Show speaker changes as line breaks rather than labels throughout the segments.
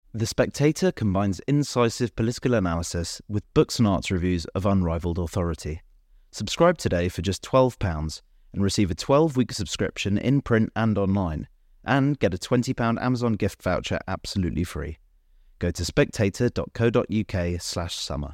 The Spectator combines incisive political analysis with books and arts reviews of unrivalled authority. Subscribe today for just £12 and receive a 12-week subscription in print and online, and get a £20 Amazon gift voucher absolutely free. Go to spectator.co.uk/summer.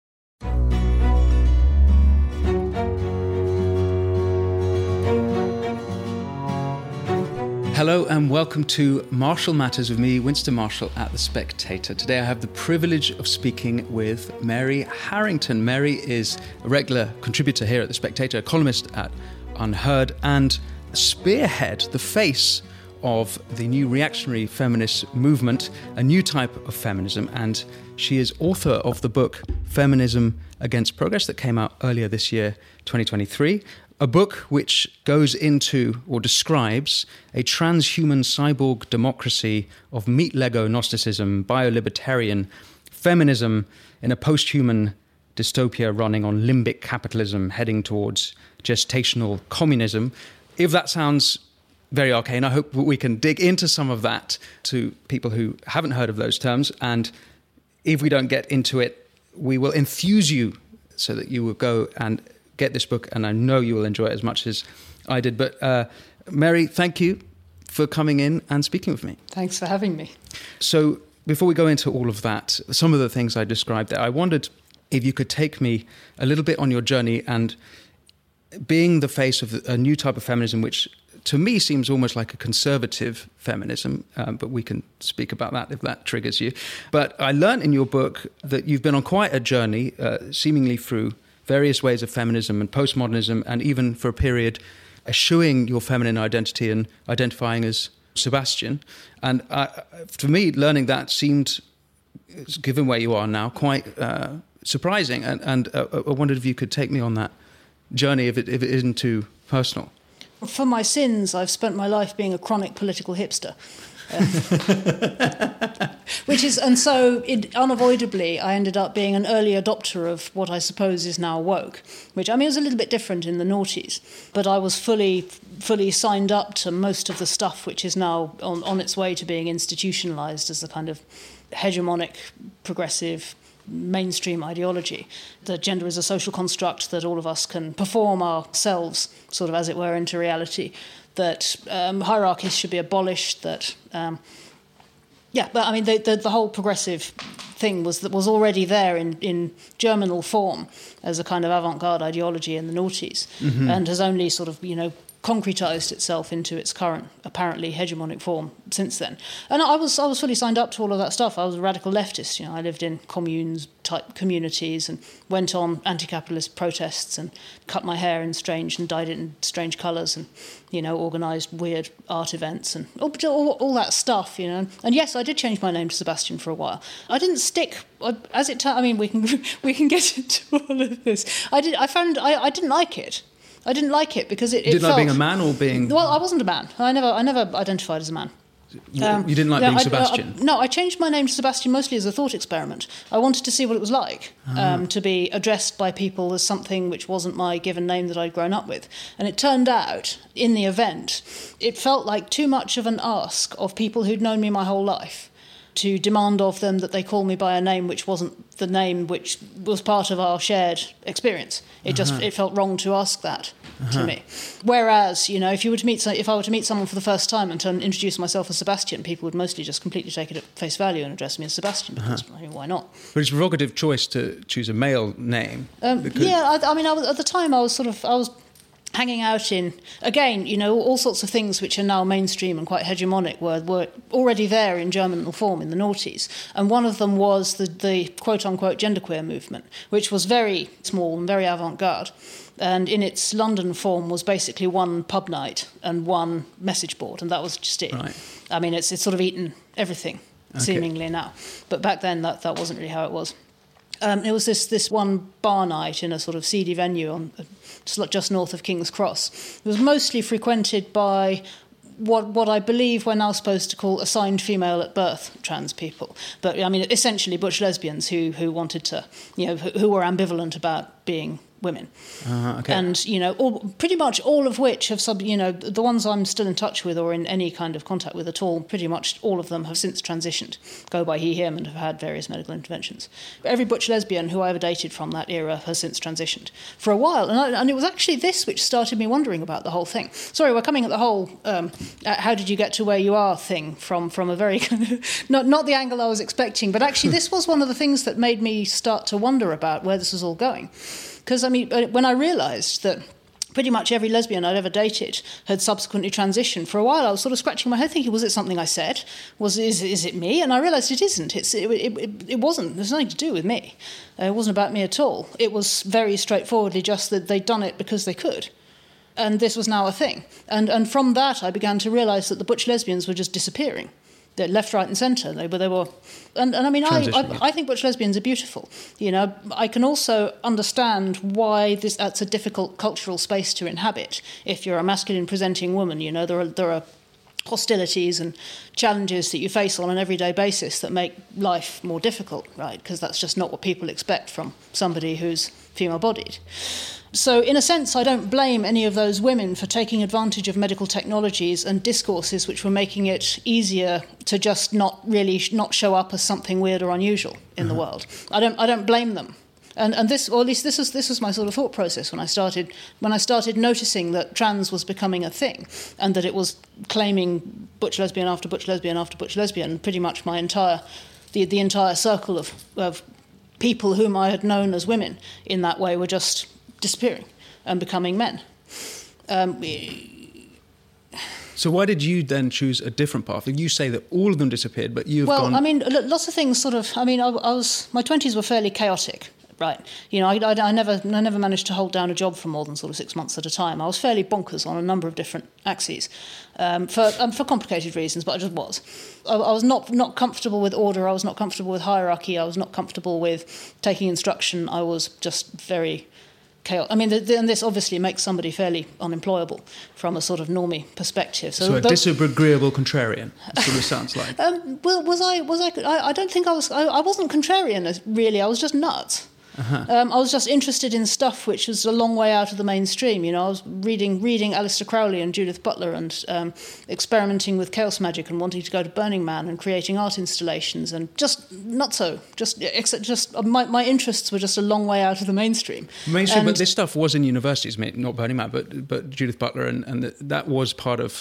Hello and welcome to Marshall Matters with me, Winston Marshall at The Spectator. Today I have the privilege of speaking with Mary Harrington. Mary is a regular contributor here at The Spectator, a columnist at Unheard, and spearhead, the face of the new reactionary feminist movement, a new type of feminism. And she is author of the book Feminism Against Progress that came out earlier this year, 2023. A book which goes into or describes a transhuman cyborg democracy of meat Lego Gnosticism, biolibertarian feminism in a post-human dystopia running on limbic capitalism, heading towards gestational communism. If that sounds very arcane, I hope we can dig into some of that to people who haven't heard of those terms. And if we don't get into it, we will enthuse you so that you will go and get this book, and I know you will enjoy it as much as I did. But Mary, thank you for coming in and speaking with me.
Thanks for having me.
So before we go into all of that, some of the things I described there, I wondered if you could take me a little bit on your journey and being the face of a new type of feminism, which to me seems almost like a conservative feminism, but we can speak about that if that triggers you. But I learned in your book that you've been on quite a journey, seemingly through various ways of feminism and postmodernism, and even for a period eschewing your feminine identity and identifying as Sebastian. And for me, learning that seemed, given where you are now, quite surprising. And I wondered if you could take me on that journey, if it isn't too personal.
For my sins, I've spent my life being a chronic political hipster. Unavoidably, I ended up being an early adopter of what I suppose is now woke, which, I mean, was a little bit different in the noughties, but I was fully signed up to most of the stuff which is now on its way to being institutionalized as the kind of hegemonic, progressive, mainstream ideology, that gender is a social construct that all of us can perform ourselves, sort of as it were, into reality, that hierarchies should be abolished, that but I mean the whole progressive thing was already there in germinal form as a kind of avant-garde ideology in the noughties, and has only sort of concretized itself into its current apparently hegemonic form since then. And I was fully signed up to all of that stuff. I was a radical leftist. I lived in communes type communities and went on anti-capitalist protests and cut my hair in strange and dyed it in strange colours and organised weird art events and all that stuff. And yes, I did change my name to Sebastian for a while. I didn't stick as it. I mean, we can get into all of this. I didn't like it. I didn't like it because it
didn't
felt...
like being a man or being...
Well, I wasn't a man. I never identified as a man.
You didn't like being Sebastian?
No, I changed my name to Sebastian mostly as a thought experiment. I wanted to see what it was like to be addressed by people as something which wasn't my given name that I'd grown up with. And it turned out, in the event, it felt like too much of an ask of people who'd known me my whole life to demand of them that they call me by a name which wasn't the name which was part of our shared experience. It felt wrong to ask that to me. Whereas, if I were to meet someone for the first time and to introduce myself as Sebastian, people would mostly just completely take it at face value and address me as Sebastian, because why not?
But it's a provocative choice to choose a male name.
I at the time I was hanging out in, again, all sorts of things which are now mainstream and quite hegemonic were already there in germinal form in the noughties. And one of them was the quote-unquote genderqueer movement, which was very small and very avant-garde. And in its London form was basically one pub night and one message board, and that was just it.
Right.
I mean, it's sort of eaten everything, seemingly now. But back then, that wasn't really how it was. It was this one bar night in a sort of seedy venue just north of King's Cross. It was mostly frequented by what I believe we're now supposed to call assigned female at birth trans people. But I mean, essentially butch lesbians who wanted to, who were ambivalent about being women.
Okay.
And, pretty much all of which have, the ones I'm still in touch with or in any kind of contact with at all, pretty much all of them have since transitioned, go by he, him, and have had various medical interventions. Every butch lesbian who I ever dated from that era has since transitioned. For a while, and it was actually this which started me wondering about the whole thing. Sorry, we're coming at the whole how did you get to where you are thing from a very, not the angle I was expecting, but actually this was one of the things that made me start to wonder about where this was all going. Because, when I realised that pretty much every lesbian I'd ever dated had subsequently transitioned, for a while I was sort of scratching my head thinking, was it something I said? Is it me? And I realised it isn't. It wasn't. There's nothing to do with me. It wasn't about me at all. It was very straightforwardly just that they'd done it because they could. And this was now a thing. And from that I began to realise that the butch lesbians were just disappearing. They're left, right and centre. They were... And I think butch lesbians are beautiful. I can also understand why that's a difficult cultural space to inhabit. If you're a masculine presenting woman, there are hostilities and challenges that you face on an everyday basis that make life more difficult, right? Because that's just not what people expect from somebody who's female-bodied. So in a sense, I don't blame any of those women for taking advantage of medical technologies and discourses which were making it easier to just not show up as something weird or unusual in the world. I don't blame them. And this, or at least this was my sort of thought process when I started noticing that trans was becoming a thing, and that it was claiming butch lesbian after butch lesbian after butch lesbian. Pretty much my entire circle of people whom I had known as women in that way were just disappearing and becoming men.
So why did you then choose a different path? You say that all of them disappeared, but you've gone...
Well, lots of things sort of... my 20s were fairly chaotic, right? I never managed to hold down a job for more than sort of 6 months at a time. I was fairly bonkers on a number of different axes for complicated reasons, but I just was. I was not comfortable with order. I was not comfortable with hierarchy. I was not comfortable with taking instruction. I was just very... chaos. And this obviously makes somebody fairly unemployable from a sort of normie perspective.
So a disagreeable contrarian, sort of sounds like.
Was I? I don't think I was. I wasn't contrarian, really. I was just nuts. I was just interested in stuff which was a long way out of the mainstream. I was reading Aleister Crowley and Judith Butler and experimenting with chaos magic and wanting to go to Burning Man and creating art installations and just not so. Just my interests were just a long way out of the mainstream.
But this stuff was in universities, not Burning Man, but Judith Butler and that was part of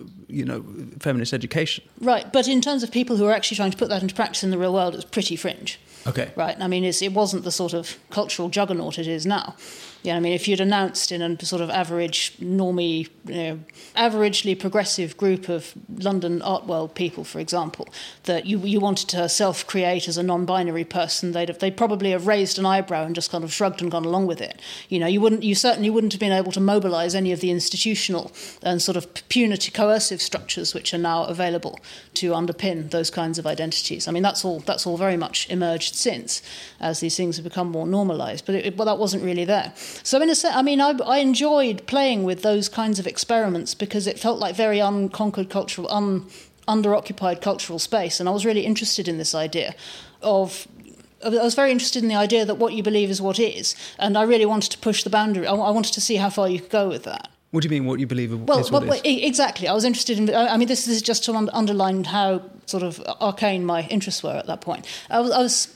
feminist education. Right,
but in terms of people who are actually trying to put that into practice in the real world, it's pretty fringe.
Okay.
Right, it wasn't the sort of cultural juggernaut it is now. If you'd announced in a sort of average, normie, averagely progressive group of London art world people, for example, that you wanted to self-create as a non-binary person, they'd probably have raised an eyebrow and just kind of shrugged and gone along with it. You certainly wouldn't have been able to mobilise any of the institutional and sort of punitive, coercive structures which are now available to underpin those kinds of identities. That's all very much emerged since, as these things have become more normalised. But that wasn't really there. So in a sense, I enjoyed playing with those kinds of experiments because it felt like very unconquered cultural, underoccupied cultural space, and I was really interested in this idea of... I was very interested in the idea that what you believe is what is, and I really wanted to push the boundary. I wanted to see how far you could go with that.
What do you mean, what you believe is what is?
Exactly. I was interested in... this is just to underline how sort of arcane my interests were at that point. I was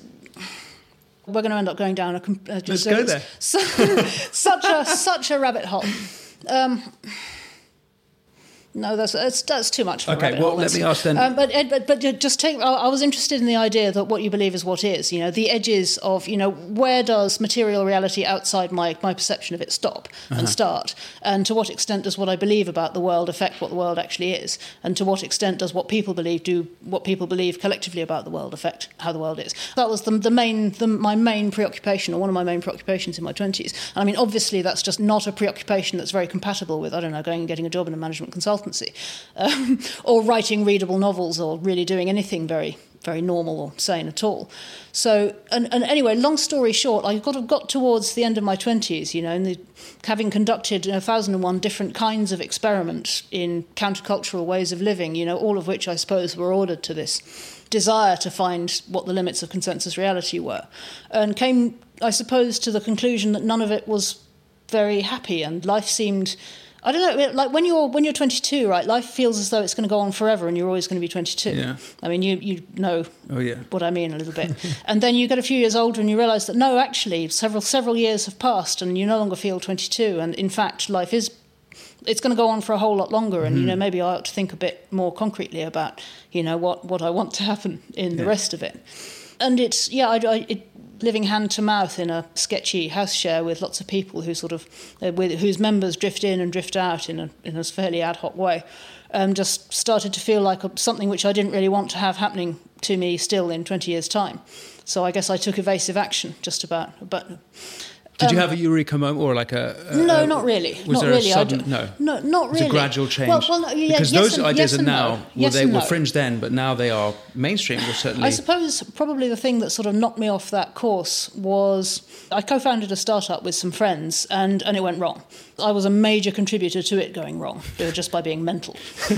we're going to end up going down
let's go there.
such a rabbit hole. No, that's too much.
Okay, well, let me ask then.
But just take. I was interested in the idea that what you believe is what is. The edges of where does material reality outside my perception of it stop and start, and to what extent does what I believe about the world affect what the world actually is, and to what extent does what people believe collectively about the world affect how the world is. That was my main preoccupation, or one of my main preoccupations in my 20s. And obviously that's just not a preoccupation that's very compatible with going and getting a job in a management consultancy. Or writing readable novels, or really doing anything very very normal or sane at all. So, and anyway, long story short, I got towards the end of my 20s, and having conducted 1,001 different kinds of experiments in countercultural ways of living, all of which I suppose were ordered to this desire to find what the limits of consensus reality were, and came, I suppose, to the conclusion that none of it was very happy, and life seemed, I don't know, like when you're 22, right? Life feels as though it's going to go on forever, and you're always going to be 22.
Yeah.
I mean, you know what I mean a little bit. And then you get a few years older, and you realise that no, actually, several years have passed, and you no longer feel 22. And in fact, it's going to go on for a whole lot longer. And maybe I ought to think a bit more concretely about what I want to happen in the rest of it. And it's living hand to mouth in a sketchy house share with lots of people who sort of whose members drift in and drift out in a fairly ad hoc way, just started to feel like something which I didn't really want to have happening to me still in 20 years' time. So I guess I took evasive action just about.
Did you have a eureka moment, or like
no, not really.
Was
not
there
really.
a sudden,
no, not really.
It was a gradual change.
Well, yeah,
because those ideas are now, they were
no.
fringe then, but now they are mainstream. Certainly.
I suppose probably the thing that sort of knocked me off that course was I co-founded a startup with some friends, and it went wrong. I was a major contributor to it going wrong, just by being mental.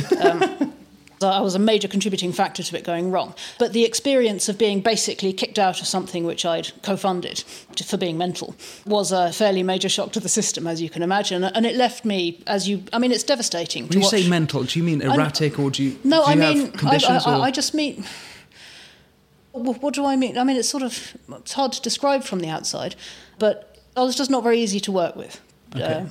So I was a major contributing factor to it going wrong. But the experience of being basically kicked out of something which I'd co-funded for being mental was a fairly major shock to the system, as you can imagine. And it left me, it's devastating.
When you say mental, do you mean erratic, or do you have conditions?
I just mean... What do I mean? I mean, it's hard to describe from the outside, but I was just not very easy to work with.
Okay.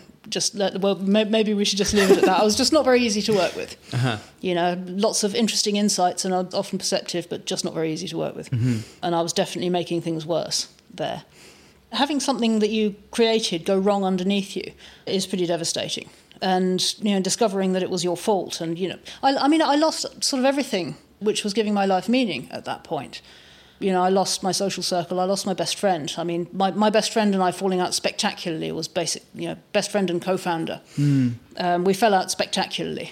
Maybe we should just leave it at that. I was just not very easy to work with.
Uh-huh.
Lots of interesting insights and often perceptive, but just not very easy to work with. Mm-hmm. And I was definitely making things worse there. Having something that you created go wrong underneath you is pretty devastating. And, discovering that it was your fault. And, I lost sort of everything which was giving my life meaning at that point. I lost my social circle. I lost my best friend. I mean, my best friend and I falling out spectacularly was best friend and co-founder. We fell out spectacularly.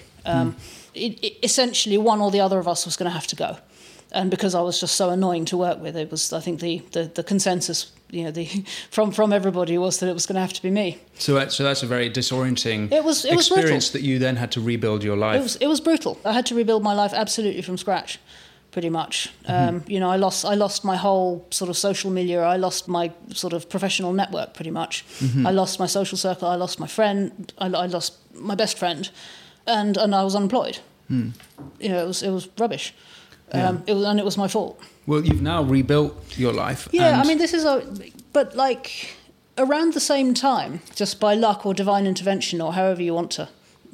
Essentially, one or the other of us was going to have to go. And because I was just so annoying to work with, it was, I think, the consensus, from everybody was that it was going to have to be me.
So that's a very disorienting
experience
that you then had to rebuild your life.
It was brutal. I had to rebuild my life absolutely from scratch. Pretty much.
Mm-hmm.
I lost my whole sort of social milieu. I lost my sort of professional network, pretty much. Mm-hmm. I lost my social circle. I lost my friend. I lost my best friend, and I was unemployed. Mm. It was rubbish.
Yeah.
It was my fault.
Well, you've now rebuilt your life.
Yeah, but like around the same time, just by luck or divine intervention or however you want to.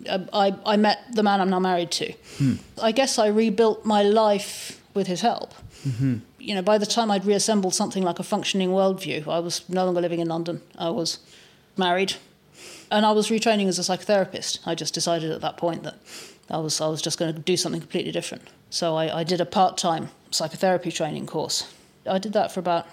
I met the man I'm now married to. I guess I rebuilt my life with his help. Mm-hmm. By the time I'd reassembled something like a functioning worldview, I was no longer living in London. I was married, and I was retraining as a psychotherapist. I just decided at that point that I was just going to do something completely different. So I did a part-time psychotherapy training course. I did that for about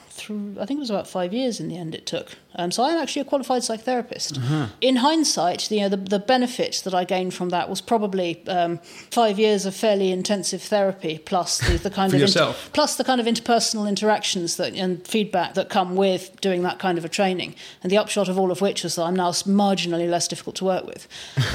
5 years in the end it took. So I'm actually a qualified psychotherapist. Uh-huh. In hindsight, the benefit that I gained from that was probably 5 years of fairly intensive therapy plus the kind of plus the kind of interpersonal interactions and feedback that come with doing that kind of a training. And the upshot of all of which is that I'm now marginally less difficult to work with.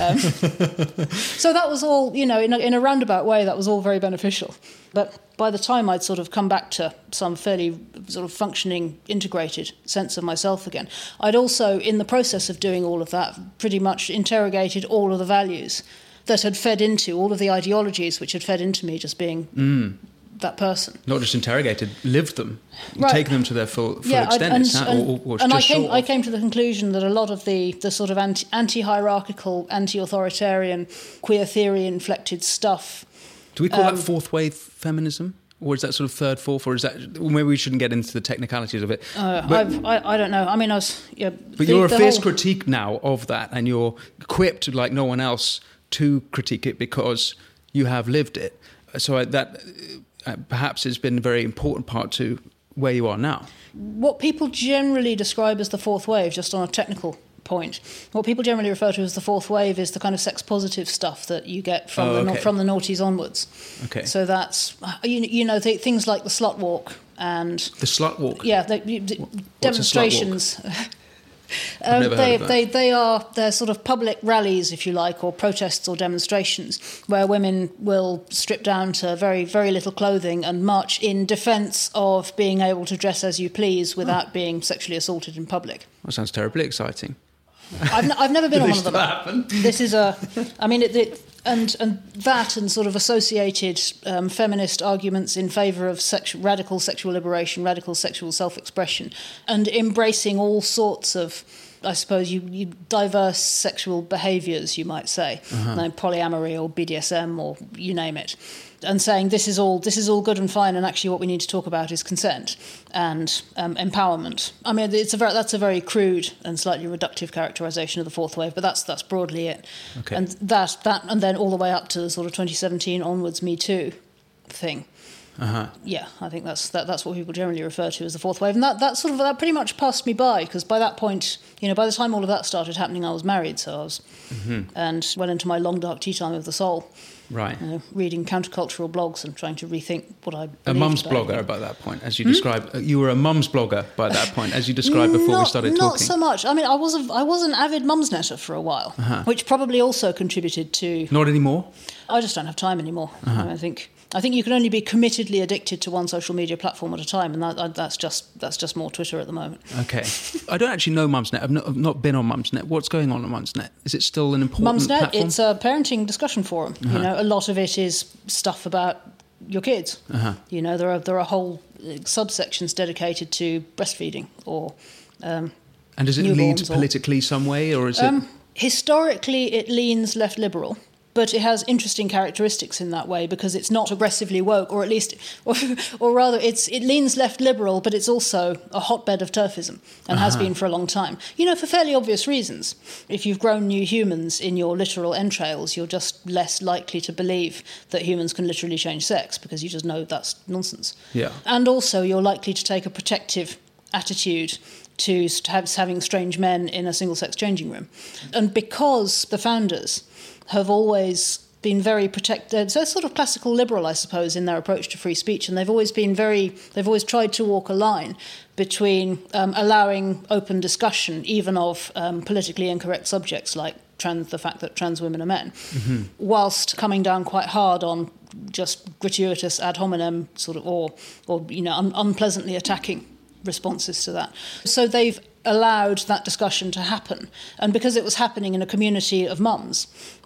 So that was all, in a roundabout way, that was all very beneficial. But by the time I'd sort of come back to some fairly sort of functioning, integrated sense of myself again, I'd also, in the process of doing all of that, pretty much interrogated all of the values that had fed into, all of the ideologies which had fed into me just being that person.
Not just interrogated, lived them,
right.
Taken them to their full extent.
I came to the conclusion that a lot of the sort of anti-hierarchical, anti-authoritarian, queer theory-inflected stuff.
Do we call that fourth wave feminism? Or is that sort of third, fourth, or is that... Maybe we shouldn't get into the technicalities of it.
I don't know. I mean, I was... Yeah,
but you're a fierce critique now of that, and you're equipped, like no one else, to critique it because you have lived it. So that perhaps has been a very important part to where you are now.
What people generally describe as the fourth wave, just on a technical point. What people generally refer to as the fourth wave is the kind of sex-positive stuff that you get from from the noughties onwards.
Okay.
So that's, things like the slut walk and...
The slut walk?
Yeah, demonstrations... They're sort of public rallies, if you like, or protests or demonstrations where women will strip down to very, very little clothing and march in defence of being able to dress as you please without being sexually assaulted in public.
That sounds terribly exciting.
I've never been on one of them.
Happen?
This is and that and sort of associated feminist arguments in favour of radical sexual liberation, radical sexual self-expression, and embracing all sorts of, I suppose, you diverse sexual behaviours, you might say, like polyamory or BDSM or you name it, and saying this is all good and fine, and actually what we need to talk about is consent and empowerment. I mean, that's a very crude and slightly reductive characterisation of the fourth wave, but that's broadly it.
Okay.
And that and then all the way up to the sort of 2017 onwards Me Too thing. Yeah, I think that's what people generally refer to as the fourth wave, and that pretty much passed me by, because by that point, by the time all of that started happening, I was married, so I was and went into my long dark tea time of the soul.
Right.
Reading countercultural blogs and trying to rethink what I believed.
A mum's blogger by that point, as you described. You were a mum's blogger by that point, as you described before we started talking.
Not so much. I mean, I was an avid Mumsnetter for a while, which probably also contributed to...
Not anymore?
I just don't have time anymore. I think you can only be committedly addicted to one social media platform at a time, and that's just more Twitter at the moment.
Okay. I don't actually know Mumsnet. I've not been on Mumsnet. What's going on Mumsnet? Is it still an important platform?
Mumsnet, it's a parenting discussion forum. A lot of it is stuff about your kids. There are whole subsections dedicated to breastfeeding or
and does it lead politically some way, or is it...
Historically, it leans left liberal. But it has interesting characteristics in that way, because it's not aggressively woke, or at least, or rather, it leans left liberal, but it's also a hotbed of turfism, and has been for a long time. For fairly obvious reasons. If you've grown new humans in your literal entrails, you're just less likely to believe that humans can literally change sex, because you just know that's nonsense.
Yeah.
And also, you're likely to take a protective attitude to having strange men in a single-sex changing room. And because the founders have always been very protected, so sort of classical liberal, I suppose, in their approach to free speech, and they've always tried to walk a line between allowing open discussion, even of politically incorrect subjects like the fact that trans women are men, whilst coming down quite hard on just gratuitous ad hominem sort of, or unpleasantly attacking responses to that. So they've allowed that discussion to happen, and because it was happening in a community of mums,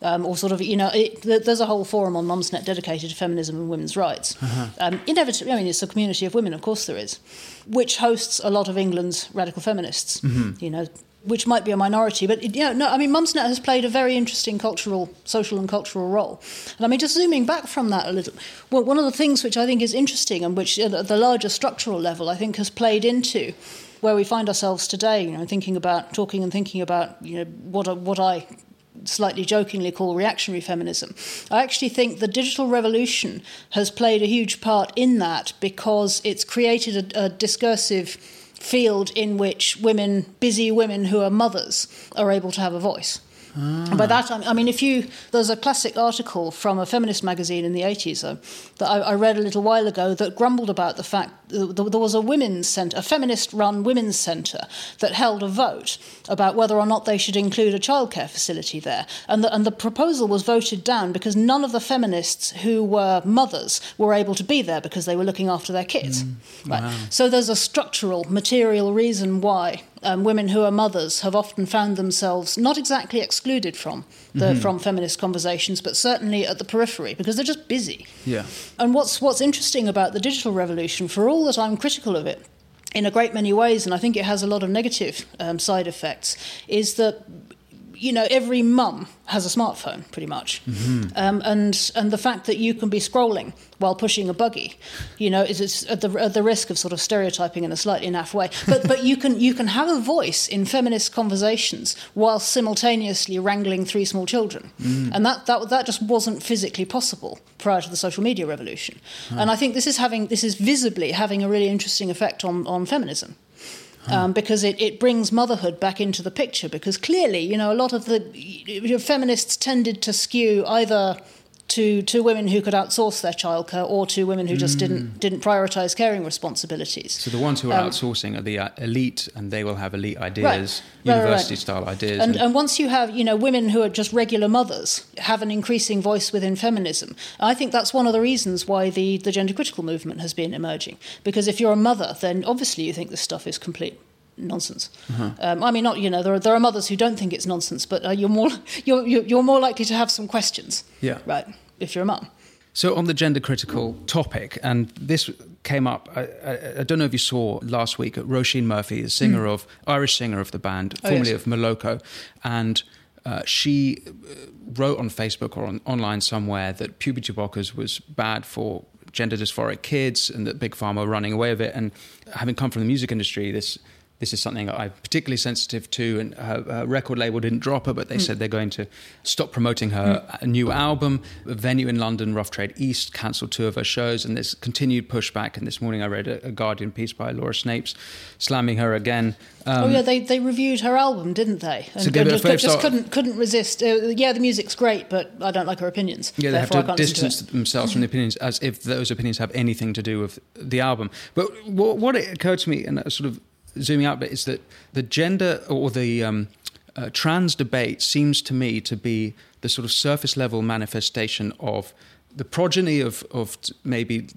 there's a whole forum on Mumsnet dedicated to feminism and women's rights. Inevitably, I mean, it's a community of women, of course there is, which hosts a lot of England's radical feminists. Which might be a minority, but Mumsnet has played a very interesting social and cultural role. And I mean, just zooming back from that a little, well, one of the things which I think is interesting, and which at the larger structural level I think has played into where we find ourselves today, thinking about what I slightly jokingly call reactionary feminism. I actually think the digital revolution has played a huge part in that, because it's created a discursive field in which busy women who are mothers are able to have a voice. And by that, I mean, there's a classic article from a feminist magazine in the 80s that I read a little while ago that grumbled about the fact that there was a feminist-run women's centre that held a vote about whether or not they should include a childcare facility there. And the proposal was voted down because none of the feminists who were mothers were able to be there because they were looking after their kids. Right.
Wow.
So there's a structural, material reason why women who are mothers have often found themselves not exactly excluded from feminist conversations, but certainly at the periphery, because they're just busy.
Yeah.
And what's interesting about the digital revolution, for all that I'm critical of it in a great many ways, and I think it has a lot of negative side effects, is that every mum has a smartphone, pretty much, and the fact that you can be scrolling while pushing a buggy, is at the risk of sort of stereotyping in a slightly naff way. But you can have a voice in feminist conversations while simultaneously wrangling 3 small children, and that just wasn't physically possible prior to the social media revolution. And I think this is visibly having a really interesting effect on feminism. because it brings motherhood back into the picture. Because clearly, a lot of the feminists tended to skew either to women who could outsource their childcare or to women who just didn't prioritise caring responsibilities.
So the ones who are outsourcing are the elite, and they will have elite ideas, university-style ideas.
And once you have, women who are just regular mothers have an increasing voice within feminism. I think that's one of the reasons why the gender-critical movement has been emerging. Because if you're a mother, then obviously you think this stuff is complete nonsense. There are mothers who don't think it's nonsense, but you're more likely to have some questions.
Yeah.
Right. If you're a mum.
So on the gender critical topic, and this came up, I don't know if you saw last week, Roisin Murphy, the Irish singer of the band, formerly of Moloko, and she wrote on Facebook or online somewhere that puberty blockers was bad for gender dysphoric kids and that Big Pharma were running away with it. And having come from the music industry, this is something I'm particularly sensitive to, and her record label didn't drop her, but they said they're going to stop promoting her new album. A venue in London, Rough Trade East, cancelled 2 of her shows, and there's continued pushback. And this morning I read a Guardian piece by Laura Snapes slamming her again.
They reviewed her album, didn't they? And
so give it a 5-star.
Just couldn't resist. The music's great, but I don't like her opinions.
Yeah, they have to distance themselves from the opinions, as if those opinions have anything to do with the album. But what it occurred to me, and sort of zooming out a bit, is that the gender or the trans debate seems to me to be the sort of surface level manifestation of the progeny of maybe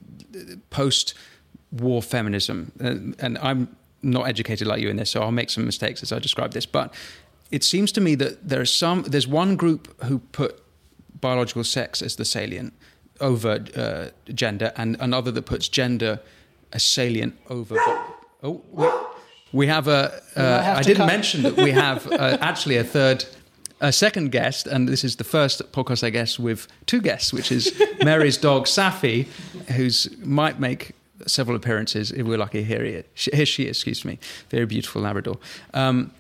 post-war feminism. And I'm not educated like you in this, so I'll make some mistakes as I describe this. But it seems to me that there's one group who put biological sex as the salient over gender, and another that puts gender as salient over... We have I didn't mention that we have actually a second guest, and this is the first podcast, I guess, with 2 guests, which is Mary's dog, Safi, who's might make several appearances if we're lucky. Here she is, excuse me. Very beautiful Labrador. And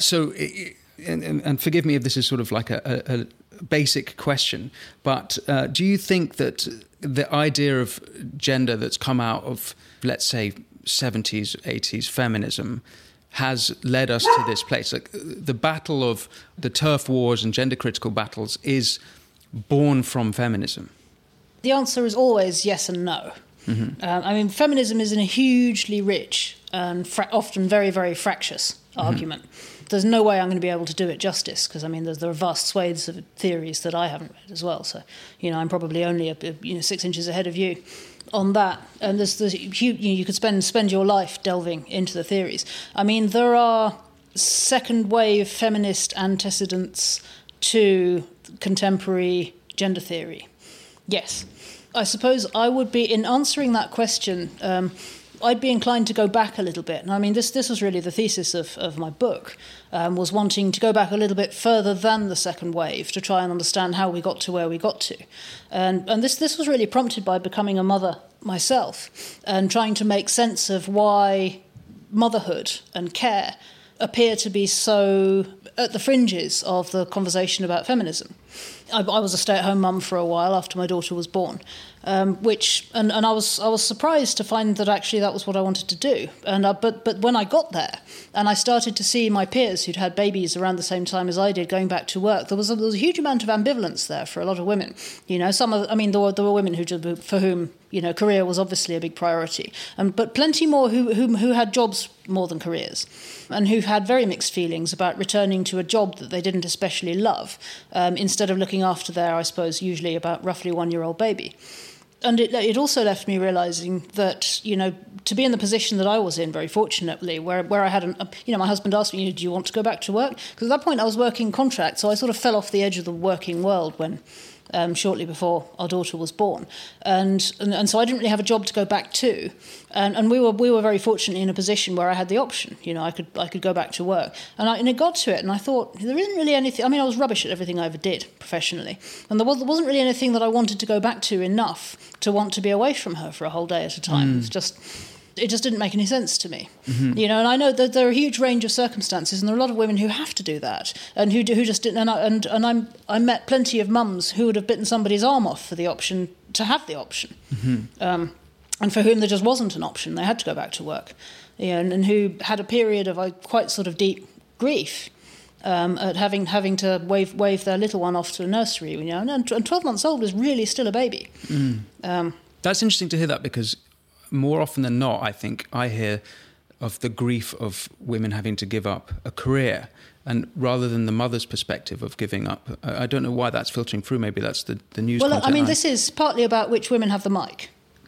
forgive me if this is sort of like a basic question, but do you think that the idea of gender that's come out of, let's say, 70s, 80s feminism has led us to this place? Like the battle of the turf wars and gender critical battles is born from feminism.
The answer is always yes and no. Mm-hmm. Feminism is in a hugely rich and often very, very fractious argument. There's no way I'm going to be able to do it justice, because there are vast swathes of theories that I haven't read as well. So, I'm probably only 6 inches ahead of you on that. And you could spend your life delving into the theories. There are second wave feminist antecedents to contemporary gender theory. Yes. I suppose I would be, in answering that question, I'd be inclined to go back a little bit. And this was really the thesis of my book, was wanting to go back a little bit further than the second wave to try and understand how we got to where we got to. And this was really prompted by becoming a mother myself and trying to make sense of why motherhood and care appear to be so at the fringes of the conversation about feminism. I was a stay-at-home mum for a while after my daughter was born, I was surprised to find that actually that was what I wanted to do. But when I got there and I started to see my peers who'd had babies around the same time as I did going back to work, there was a huge amount of ambivalence there for a lot of women. There were women for whom career was obviously a big priority, but plenty more who had jobs more than careers, and who had very mixed feelings about returning to a job that they didn't especially love, instead of looking after their, I suppose, usually about roughly 1-year-old baby. And it also left me realising that, to be in the position that I was in, very fortunately, where I had my husband asked me, do you want to go back to work? Because at that point I was working contract, so I sort of fell off the edge of the working world when shortly before our daughter was born, and so I didn't really have a job to go back to, and we were very fortunately in a position where I had the option. I could go back to work, and it got to it, and I thought there isn't really anything. I was rubbish at everything I ever did professionally, and there wasn't really anything that I wanted to go back to enough to want to be away from her for a whole day at a time. It just didn't make any sense to me, and I know that there are a huge range of circumstances, and there are a lot of women who have to do that, and who just didn't. And I met plenty of mums who would have bitten somebody's arm off for the option to have the option. and for whom there just wasn't an option. They had to go back to work, and who had a period of quite sort of deep grief at having to wave their little one off to a nursery, and 12 months old is really still a baby.
That's interesting to hear that, because more often than not, I think I hear of the grief of women having to give up a career, and rather than the mother's perspective of giving up. I don't know why that's filtering through. Maybe that's the news content.
Well, I mean, this is partly about which women have the mic.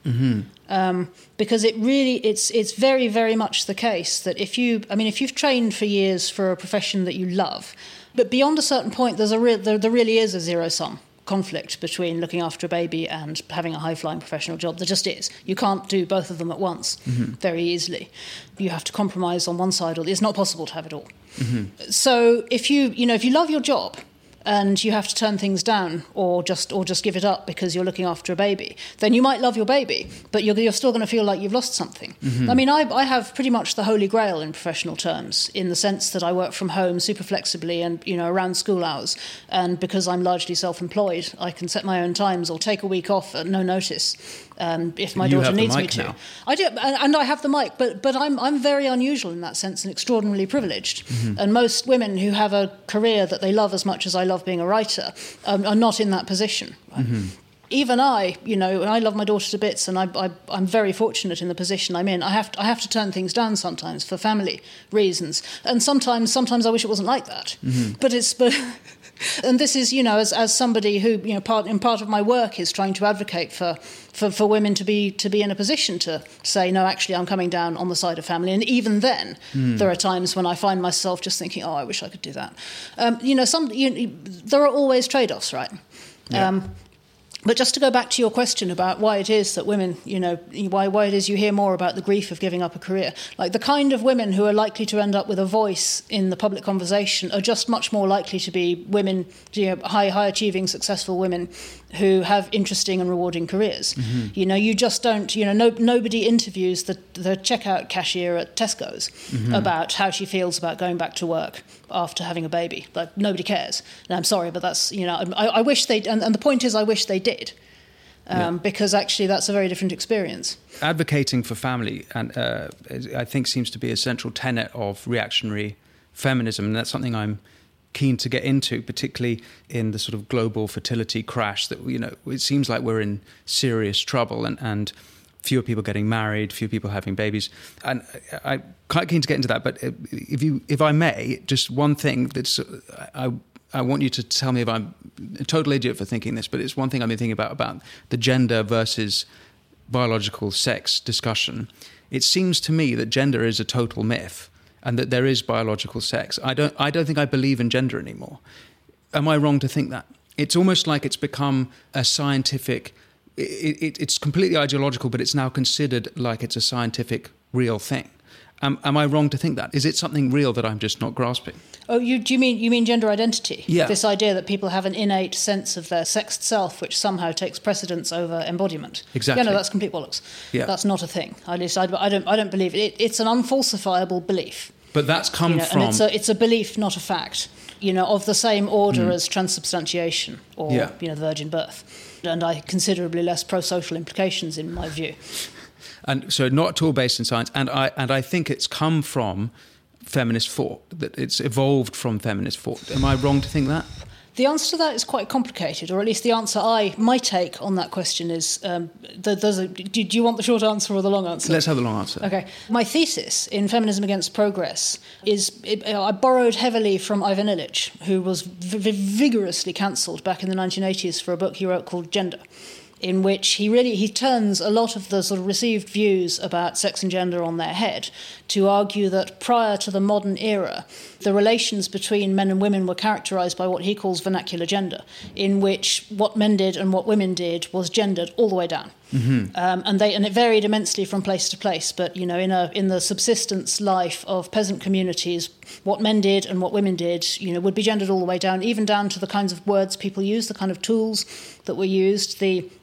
Because it's very, very much the case that if you've trained for years for a profession that you love, but beyond a certain point, there really is a zero-sum conflict between looking after a baby and having a high-flying professional job. There just is. You can't do both of them at once very easily. You have to compromise on one side, or it's not possible to have it all. So if you love your job and you have to turn things down or just give it up because you're looking after a baby, then you might love your baby, but you're still going to feel like you've lost something. I mean, I have pretty much the holy grail in professional terms, in the sense that I work from home super flexibly and, around school hours. And because I'm largely self-employed, I can set my own times or take a week off at no notice if my daughter needs me to.
Now.
I do, and I have the mic, but I'm very unusual in that sense and extraordinarily privileged. And most women who have a career that they love as much as I love being a writer are not in that position. Right? Even I love my daughter to bits, and I'm very fortunate in the position I'm in. I have to turn things down sometimes for family reasons, and sometimes I wish it wasn't like that. And this is, as somebody who, part of my work is trying to advocate for women to be in a position to say, no, actually, I'm coming down on the side of family. And even then, there are times when I find myself just thinking, oh, I wish I could do that. There are always trade-offs, right?
Yeah.
But just to go back to your question about why it is that women, why it is you hear more about the grief of giving up a career, like the kind of women who are likely to end up with a voice in the public conversation are just much more likely to be women, high achieving, successful women who have interesting and rewarding careers. You just don't, nobody interviews the checkout cashier at Tesco's about how she feels about going back to work after having a baby. Like, nobody cares. And I'm sorry, but that's, I wish they, and the point is I wish they did. Because actually that's a very different experience.
Advocating for family, and I think, seems to be a central tenet of reactionary feminism, and that's something I'm keen to get into, particularly in the sort of global fertility crash that, it seems like we're in serious trouble, and fewer people getting married, fewer people having babies. And I'm quite keen to get into that, but if I may, just one thing that's, I want you to tell me if I'm a total idiot for thinking this, but it's one thing I've been thinking about the gender versus biological sex discussion. It seems to me that gender is a total myth, and that there is biological sex. I don't think I believe in gender anymore. Am I wrong to think that? It's almost like it's become a scientific... It's completely ideological, but it's now considered like it's a scientific, real thing. Am I wrong to think that? Is it something real that I'm just not grasping?
Oh, you mean gender identity?
Yeah.
This idea that people have an innate sense of their sexed self, which somehow takes precedence over embodiment.
Exactly.
Yeah, no, that's complete bollocks.
Yeah.
That's not a thing. At least I don't believe it. It's an unfalsifiable belief.
But that's come from...
And it's a belief, not a fact. Of the same order as transubstantiation or the virgin birth, and considerably less pro-social implications in my view.
And so, not at all based in science. And I think it's come from feminist thought, that it's evolved from feminist thought. Am I wrong to think that?
The answer to that is quite complicated, or at least the answer my take on that question is, do you want the short answer or the long answer?
Let's have the long answer.
Okay. My thesis in Feminism Against Progress I borrowed heavily from Ivan Illich, who was vigorously cancelled back in the 1980s for a book he wrote called Gender, in which he turns a lot of the sort of received views about sex and gender on their head to argue that prior to the modern era, the relations between men and women were characterised by what he calls vernacular gender, in which what men did and what women did was gendered all the way down. And it varied immensely from place to place. But in the subsistence life of peasant communities, what men did and what women did, would be gendered all the way down, even down to the kinds of words people used, the kind of tools that were used, the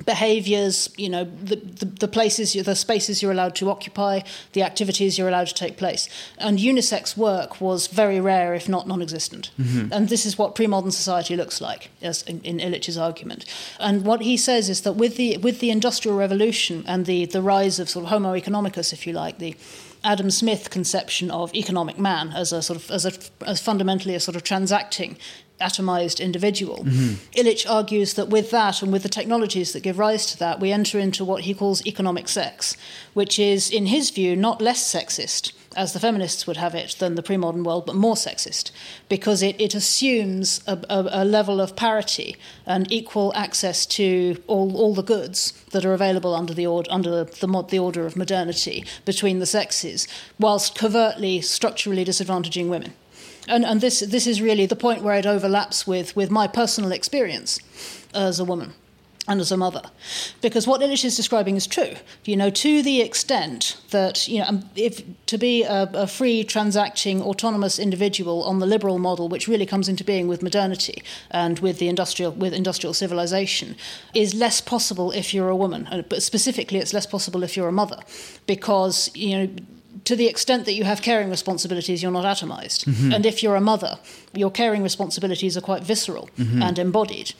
behaviours, the places, the spaces you're allowed to occupy, the activities you're allowed to take place. And unisex work was very rare, if not non-existent. Mm-hmm. And this is what pre-modern society looks like, as in Illich's argument. And what he says is that with the Industrial Revolution and the rise of sort of Homo economicus, if you like, the Adam Smith conception of economic man as fundamentally a sort of transacting, atomized individual. Mm-hmm. Illich argues that with that and with the technologies that give rise to that, we enter into what he calls economic sex, which is, in his view, not less sexist, as the feminists would have it, than the pre-modern world, but more sexist, because it assumes a level of parity and equal access to all the goods that are available under the order of modernity between the sexes, whilst covertly, structurally disadvantaging women. And this is really the point where it overlaps with my personal experience as a woman and as a mother. Because what Illich is describing is true, to the extent that, if to be a free, transacting, autonomous individual on the liberal model, which really comes into being with modernity and with industrial civilization, is less possible if you're a woman. But specifically, it's less possible if you're a mother, because, to the extent that you have caring responsibilities, you're not atomized. Mm-hmm. And if you're a mother, your caring responsibilities are quite visceral mm-hmm. and embodied.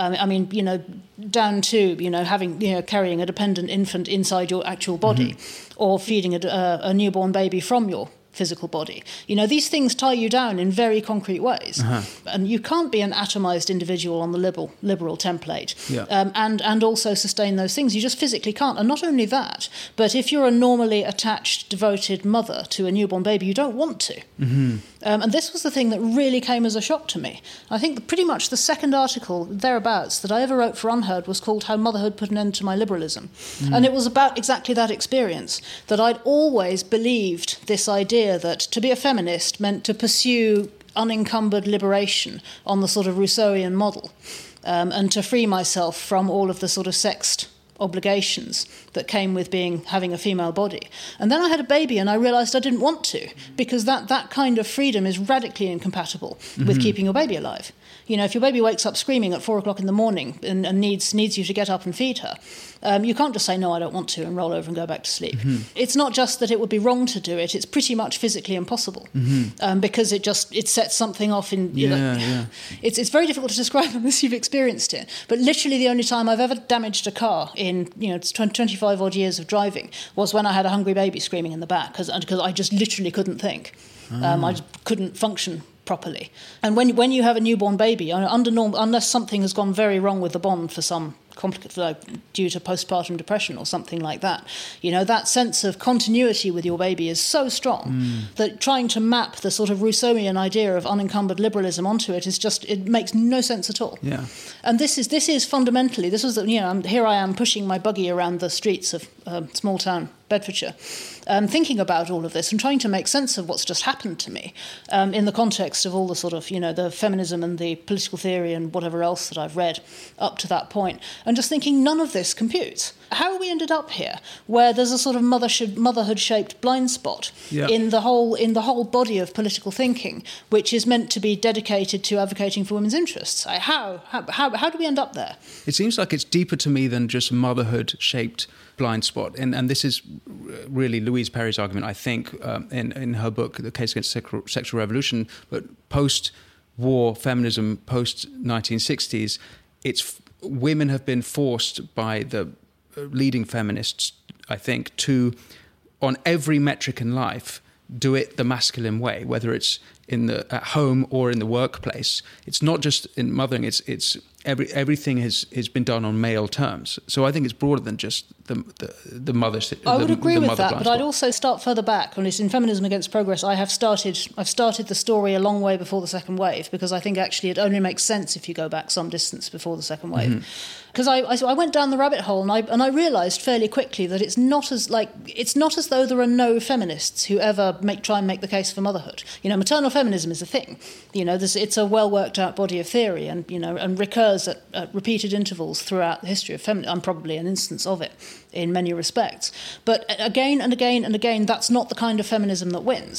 Down to, carrying a dependent infant inside your actual body mm-hmm. or feeding a newborn baby from your physical body. These things tie you down in very concrete ways. Uh-huh. And you can't be an atomized individual on the liberal template and also sustain those things. You just physically can't. And not only that, but if you're a normally attached, devoted mother to a newborn baby, you don't want to. Mm-hmm. And this was the thing that really came as a shock to me. I think pretty much the second article, thereabouts, that I ever wrote for Unheard was called How Motherhood Put an End to My Liberalism. Mm. And it was about exactly that experience, that I'd always believed this idea that to be a feminist meant to pursue unencumbered liberation on the sort of Rousseauian model, and to free myself from all of the sort of sexed obligations that came with having a female body. And then I had a baby and I realised I didn't want to, because that kind of freedom is radically incompatible mm-hmm. with keeping your baby alive. If your baby wakes up screaming at 4 o'clock in the morning and needs you to get up and feed her, you can't just say, no, I don't want to, and roll over and go back to sleep. Mm-hmm. It's not just that it would be wrong to do it, it's pretty much physically impossible mm-hmm. Because it sets something off in... It's very difficult to describe unless you've experienced it. But literally the only time I've ever damaged a car in 25 odd years of driving was when I had a hungry baby screaming in the back, because I just literally couldn't think. I just couldn't function properly. And when you have a newborn baby, unless something has gone very wrong with the bond for some due to postpartum depression or something like that, that sense of continuity with your baby is so strong that trying to map the sort of Rousseauian idea of unencumbered liberalism onto it it makes no sense at all. Yeah. And this is fundamentally, here I am pushing my buggy around the streets of small town Bedfordshire, thinking about all of this and trying to make sense of what's just happened to me in the context of all the sort of, the feminism and the political theory and whatever else that I've read up to that point, and just thinking none of this computes. How have we ended up here, where there's a sort of motherhood-shaped blind spot in the whole body of political thinking, which is meant to be dedicated to advocating for women's interests? How do we end up there?
It seems like it's deeper to me than just motherhood-shaped blind spot, and this is really Louise Perry's argument, I think, in her book, The Case Against Sexual Revolution. But post-war feminism, post-1960s, women have been forced by the leading feminists, I think, to, on every metric in life, do it the masculine way, whether it's at home or in the workplace. It's not just in mothering, it's everything has been done on male terms. So I think it's broader than just the mother.
I would agree with that, but I'd also start further back. At least in Feminism Against Progress, I've started the story a long way before the second wave, because I think actually it only makes sense if you go back some distance before the second wave. Because I went down the rabbit hole and I realised fairly quickly that it's not as though there are no feminists who ever try and make the case for motherhood. Maternal feminism is a thing. It's a well worked out body of theory, and recurs at repeated intervals throughout the history of feminism. I'm probably an instance of it in many respects. But again and again and again, that's not the kind of feminism that wins.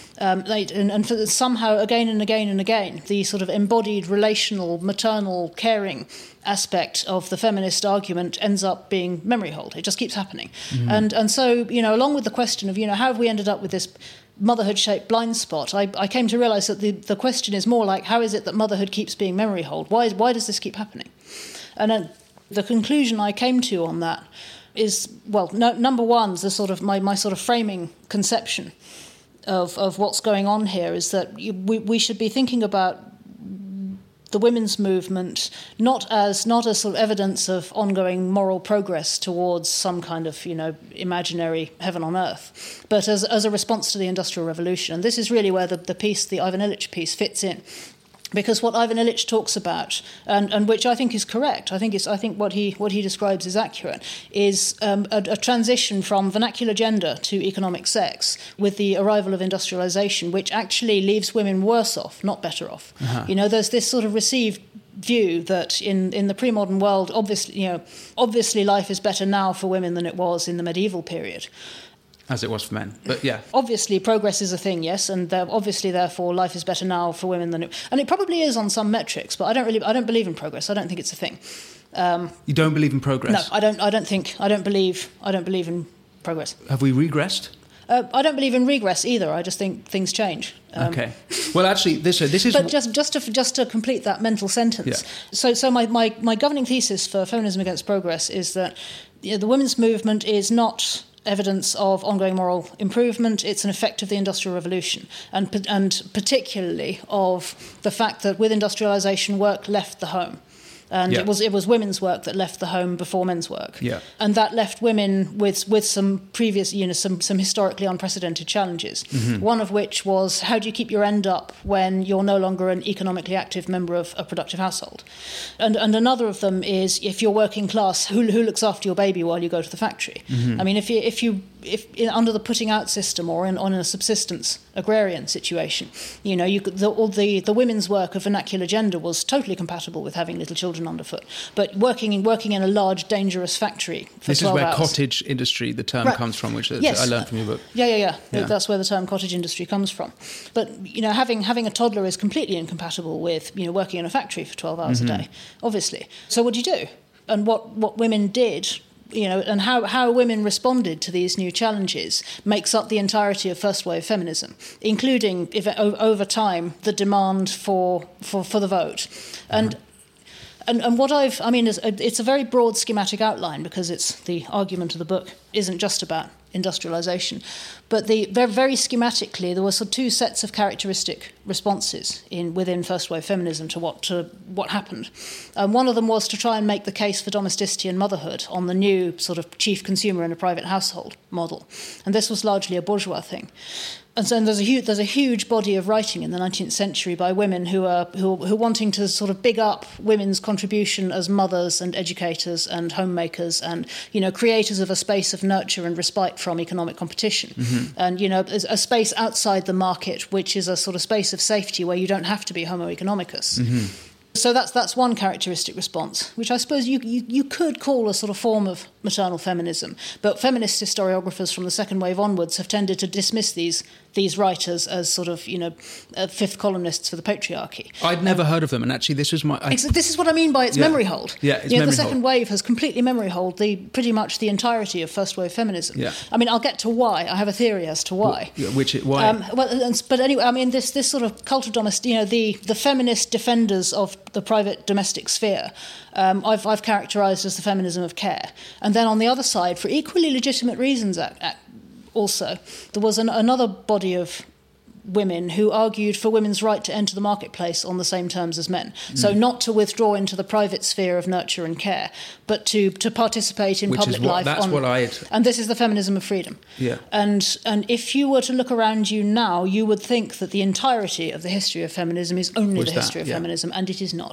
Somehow, again and again and again, the sort of embodied relational, maternal, caring aspect of the feminist argument ends up being memory hold. It just keeps happening. And so, along with the question of, how have we ended up with this motherhood-shaped blind spot, I came to realise that the question is more like, how is it that motherhood keeps being memory hold? Why does this keep happening? And then the conclusion I came to on that is, number one, the sort of my sort of framing conception of what's going on here is that we should be thinking about the women's movement not as sort of evidence of ongoing moral progress towards some kind of imaginary heaven on earth, but as a response to the Industrial Revolution. And this is really where the piece, the Ivan Illich piece, fits in. Because what Ivan Illich talks about, and which I think is correct, I think what he describes is accurate, is a transition from vernacular gender to economic sex with the arrival of industrialization, which actually leaves women worse off, not better off. There's this sort of received view that in the pre-modern world, obviously life is better now for women than it was in the medieval period.
As it was for men, but yeah.
Obviously, progress is a thing, yes, and obviously, therefore, life is better now for women than and it probably is on some metrics. But I don't believe in progress. I don't think it's a thing.
You don't believe in progress?
No, I don't believe in progress.
Have we regressed?
I don't believe in regress either. I just think things change.
Okay. Well, actually, this is.
But just to complete that mental sentence. Yeah. So my governing thesis for Feminism Against Progress is that the women's movement is not evidence of ongoing moral improvement. It's an effect of the Industrial Revolution, and particularly of the fact that with industrialisation, work left the home. And it was women's work that left the home before men's work.
Yeah.
And that left women with some previous, some historically unprecedented challenges. One of which was, how do you keep your end up when you're no longer an economically active member of a productive household? And another of them is, if you're working class, who looks after your baby while you go to the factory? I mean, if under the putting out system or on a subsistence agrarian situation, the women's work of vernacular gender was totally compatible with having little children underfoot, but working in a large dangerous factory for 12 hours.
This is where cottage industry, the term, comes from, which I learned from your book.
Yeah. That's where the term cottage industry comes from. But having a toddler is completely incompatible with working in a factory for 12 hours a day, obviously. So what do you do? And what women did, and how women responded to these new challenges makes up the entirety of first wave feminism, including, over time, the demand for the vote. And what it's a very broad schematic outline, because it's the argument of the book isn't just about industrialisation, but very schematically there were sort of two sets of characteristic responses within first wave feminism to what happened. One of them was to try and make the case for domesticity and motherhood on the new sort of chief consumer in a private household model, and this was largely a bourgeois thing. And so there's a huge body of writing in the 19th century by women who are wanting to sort of big up women's contribution as mothers and educators and homemakers and creators of a space of nurture and respite from economic competition, and a space outside the market, which is a sort of space of safety where you don't have to be homo economicus. So that's one characteristic response, which I suppose you could call a sort of form of maternal feminism. But feminist historiographers from the second wave onwards have tended to dismiss these writers as sort of fifth columnists for the patriarchy.
I'd never heard of them, and actually this was
this is what I mean by its memory hold.
Yeah, it's memory
the second wave has completely memory hold pretty much the entirety of first wave feminism.
Yeah.
I mean, I'll get to why. I have a theory as to why.
Why?
But anyway, I mean, this sort of cult of the feminist defenders of the private domestic sphere, I've characterised as the feminism of care. And then on the other side, for equally legitimate reasons also, there was another body of women who argued for women's right to enter the marketplace on the same terms as men. So not to withdraw into the private sphere of nurture and care, but to participate in public life. And this is the feminism of freedom.
Yeah.
And if you were to look around you now, you would think that the entirety of the history of feminism is only the history of feminism, and it is not.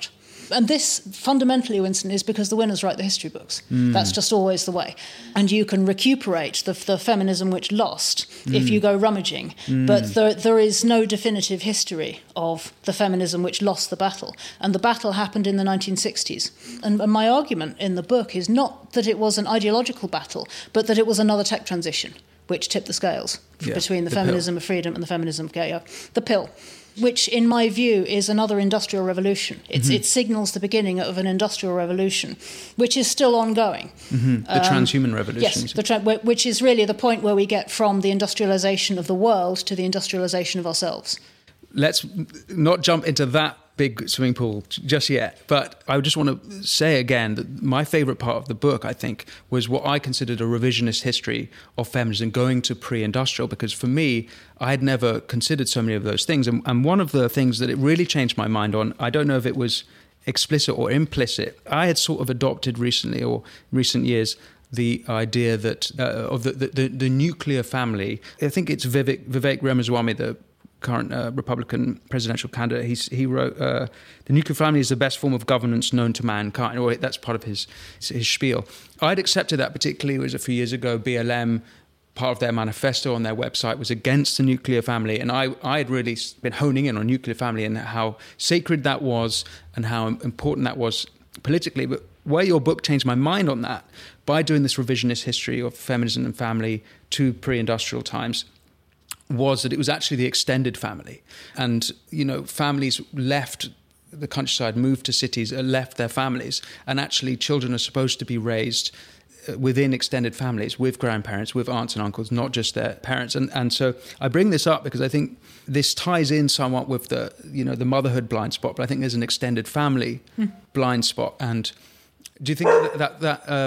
And this, fundamentally, Winston, is because the winners write the history books. That's just always the way. And you can recuperate the feminism which lost if you go rummaging. But there is no definitive history of the feminism which lost the battle. And the battle happened in the 1960s. And my argument in the book is not that it was an ideological battle, but that it was another tech transition which tipped the scales between the feminism of freedom and the feminism of the pill, which in my view is another industrial revolution. It signals the beginning of an industrial revolution, which is still ongoing.
The transhuman revolution.
Yes, which is really the point where we get from the industrialization of the world to the industrialization of ourselves.
Let's not jump into that big swimming pool just yet, but I just want to say again that my favourite part of the book, I think, was what I considered a revisionist history of feminism going to pre-industrial, because for me, I had never considered so many of those things. And one of the things that it really changed my mind on, I don't know if it was explicit or implicit, I had sort of adopted recently or recent years the idea that of the nuclear family. I think it's Vivek Ramaswamy, the current Republican presidential candidate. He wrote, "The nuclear family is the best form of governance known to mankind." Or that's part of his spiel. I'd accepted that, particularly it was a few years ago. BLM, part of their manifesto on their website, was against the nuclear family, and I had really been honing in on nuclear family and how sacred that was and how important that was politically. But where your book changed my mind on that, by doing this revisionist history of feminism and family to pre-industrial times, was that it was actually the extended family. And, families left the countryside, moved to cities, left their families. And actually children are supposed to be raised within extended families with grandparents, with aunts and uncles, not just their parents. And so I bring this up because I think this ties in somewhat with the motherhood blind spot, but I think there's an extended family blind spot. And do you think that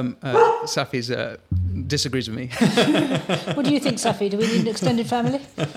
Safi disagrees with me?
What do you think, Safi? Do we need an extended family?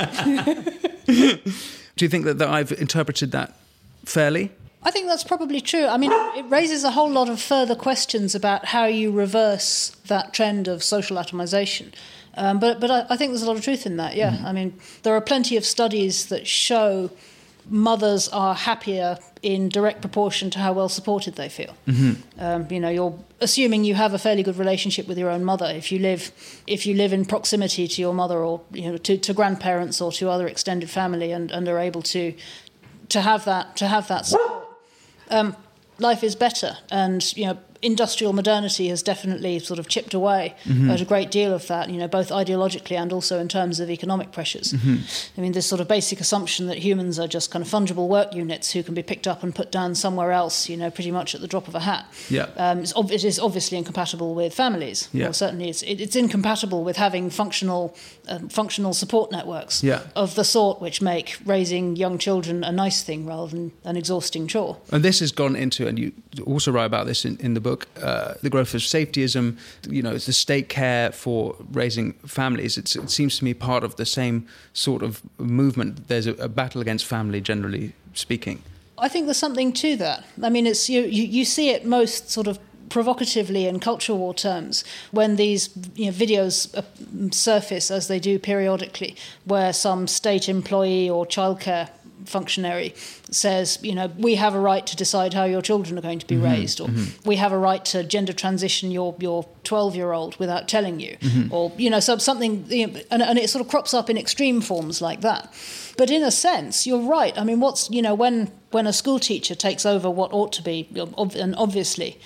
Do you think that I've interpreted that fairly?
I think that's probably true. I mean, it raises a whole lot of further questions about how you reverse that trend of social atomization. But I think there's a lot of truth in that, yeah. I mean, there are plenty of studies that show mothers are happier in direct proportion to how well supported they feel. You're assuming you have a fairly good relationship with your own mother if you live in proximity to your mother, or to grandparents or to other extended family, and are able to have that support. Life is better, and industrial modernity has definitely sort of chipped away at a great deal of that, both ideologically and also in terms of economic pressures. I mean, this sort of basic assumption that humans are just kind of fungible work units who can be picked up and put down somewhere else, pretty much at the drop of a hat. It is obviously incompatible with families. Well, certainly it's incompatible with having functional support networks of the sort which make raising young children a nice thing rather than an exhausting chore.
And this has gone into, and you also write about this in the book, the growth of safetyism, it's the state care for raising families. It seems to me part of the same sort of movement. There's a battle against family, generally speaking.
I think there's something to that. I mean, it's you see it most sort of provocatively in culture war terms when these videos surface, as they do periodically, where some state employee or childcare functionary says, we have a right to decide how your children are going to be raised, or we have a right to gender transition your 12-year-old without telling you, or something, and it sort of crops up in extreme forms like that. But in a sense, you're right. I mean, when a school teacher takes over what ought to be, and obviously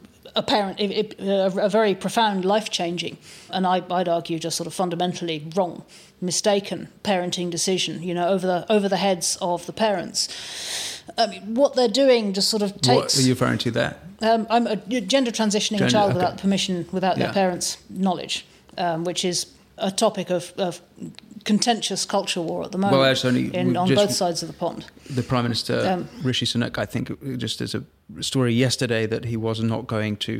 a very profound, life-changing, and I'd argue just sort of fundamentally wrong, mistaken parenting decision, over the heads of the parents. I mean, what they're doing just sort of takes...
What are you referring to there?
I'm gender transitioning a child without permission, without their parents' knowledge, which is a topic of contentious culture war at the moment on both sides of the pond.
The Prime Minister, Rishi Sunak, I think, just as a story yesterday that he was not going to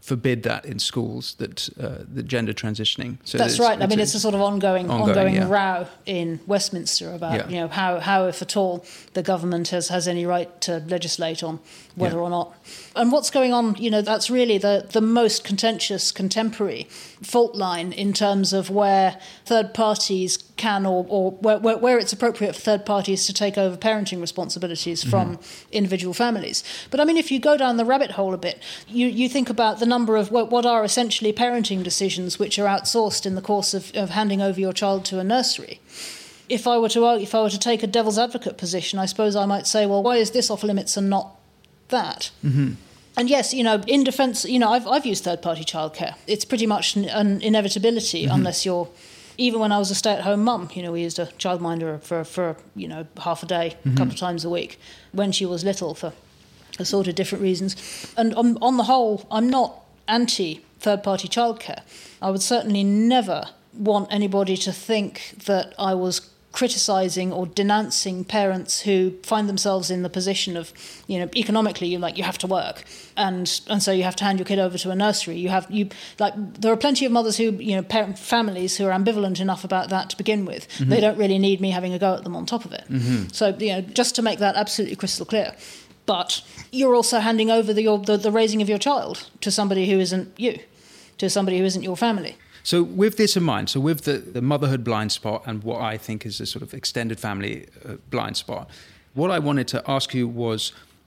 forbid that in schools, that the gender transitioning. So
that's right. I mean, it's a sort of ongoing row in Westminster about how, if at all, the government has any right to legislate on whether or not. And what's going on, that's really the most contentious contemporary fault line in terms of where third parties can or where it's appropriate for third parties to take over parenting responsibilities from individual families. But I mean, if you go down the rabbit hole a bit, you think about the number of what are essentially parenting decisions which are outsourced in the course of handing over your child to a nursery. If I were to take a devil's advocate position, I suppose I might say, well, why is this off limits and not that? Mm-hmm. And yes, in defence, I've used third-party childcare. It's pretty much an inevitability unless you're. Even when I was a stay-at-home mum, we used a childminder for half a day, a couple of times a week, when she was little for assorted different reasons. And on the whole, I'm not anti third-party childcare. I would certainly never want anybody to think that I was criticising or denouncing parents who find themselves in the position of, economically, you have to work, and so you have to hand your kid over to a nursery. There are plenty of mothers who, families who are ambivalent enough about that to begin with. Mm-hmm. They don't really need me having a go at them on top of it. Mm-hmm. So, just to make that absolutely crystal clear. But you're also handing over the raising of your child to somebody who isn't you, to somebody who isn't your family.
So with this in mind, so with the motherhood blind spot and what I think is a sort of extended family blind spot, what I wanted to ask you was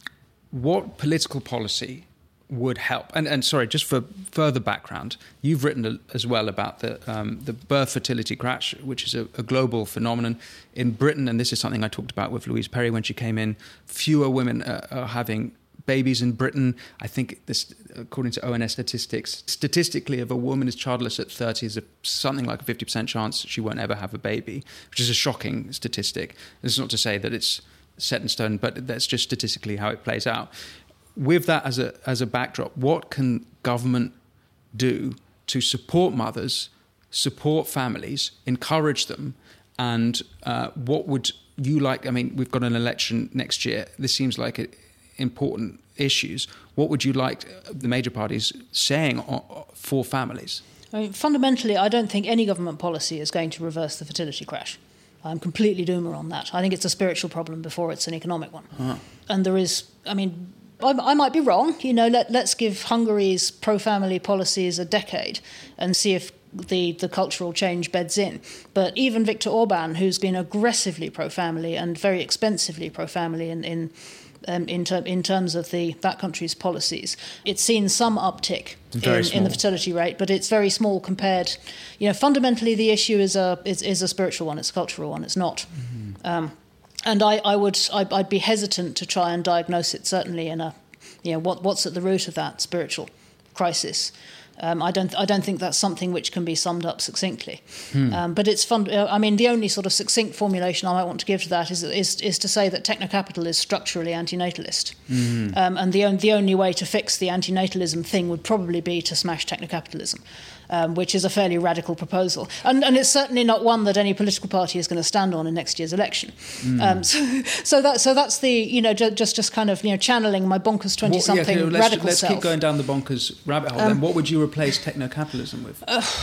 what political policy would help? And sorry, just for further background, you've written as well about the birth fertility crash, which is a global phenomenon in Britain. And this is something I talked about with Louise Perry when she came in. Fewer women are having babies in Britain. I think this, according to ONS statistics, statistically, if a woman is childless at 30, there's something like a 50% chance she won't ever have a baby, which is a shocking statistic. This is not to say that it's set in stone, but that's just statistically how it plays out. With that as a backdrop, what can government do to support mothers, support families, encourage them, and what would you like? I mean, we've got an election next year. This seems like important issues. What would you like the major parties saying for families?
I mean, fundamentally, I don't think any government policy is going to reverse the fertility crash. I'm completely doomer on that. I think it's a spiritual problem before it's an economic one. Uh-huh. And there is, I might be wrong. Let's give Hungary's pro-family policies a decade and see if the cultural change beds in. But even Viktor Orban, who's been aggressively pro-family and very expensively pro-family in terms of that country's policies, it's seen some uptick in the fertility rate, but it's very small compared. Fundamentally, the issue is a spiritual one. It's a cultural one. It's not. Mm-hmm. And I'd be hesitant to try and diagnose it. Certainly in what's at the root of that spiritual crisis. I don't think that's something which can be summed up succinctly. But it's fun. The only sort of succinct formulation I might want to give to that is to say that techno-capital is structurally antinatalist. Mm-hmm. And the only way to fix the antinatalism thing would probably be to smash techno-capitalism, which is a fairly radical proposal. And it's certainly not one that any political party is going to stand on in next year's election. So that's the, just kind of, channeling my bonkers 20-something radical
let's
self.
Keep going down the bonkers rabbit hole. Then what would you replace techno-capitalism with?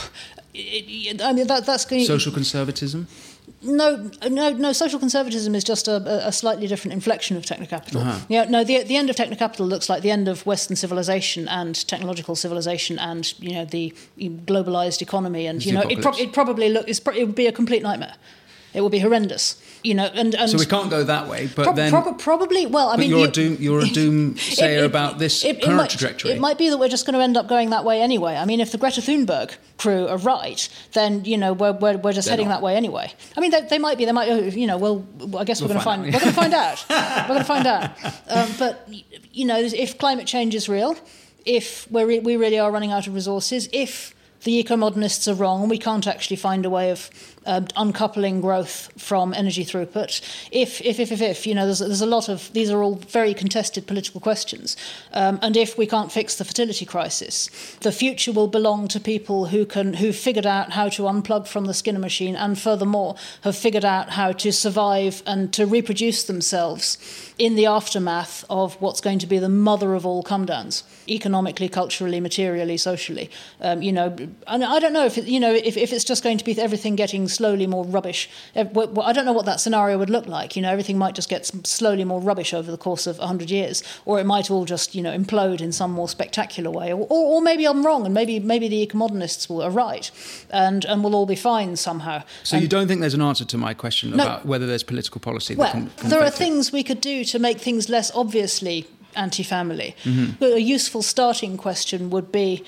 That's going.
Social conservatism?
No. Social conservatism is just a slightly different inflection of techno-capital. Uh-huh. The end of techno-capital looks like the end of Western civilization and technological civilization and the globalized economy, and it would be a complete nightmare. It would be horrendous. And
so we can't go that way. But
probably. Well,
you're a doomsayer about this current trajectory.
It might be that we're just going to end up going that way anyway. I mean, if the Greta Thunberg crew are right, then we're just heading that way anyway. I mean, they might be. They might. Well, I guess we're going to find. We're going to find out. We're going to find out. But if climate change is real, if we really are running out of resources, if the eco-modernists are wrong and we can't actually find a way of uncoupling growth from energy throughput. If there's a lot of, these are all very contested political questions. And if we can't fix the fertility crisis, the future will belong to people who've figured out how to unplug from the Skinner machine, and furthermore have figured out how to survive and to reproduce themselves in the aftermath of what's going to be the mother of all come-downs, economically, culturally, materially, socially. And I don't know if it's just going to be everything getting slowly more rubbish. I don't know what that scenario would look like. Everything might just get slowly more rubbish over the course of 100 years, or it might all just implode in some more spectacular way. Or maybe I'm wrong, and maybe the ecomodernists are right, and we'll all be fine somehow.
So you don't think there's an answer to my question about whether there's political policy that can
there are
affect it?
things we could do to make things less obviously anti-family. But a useful starting question would be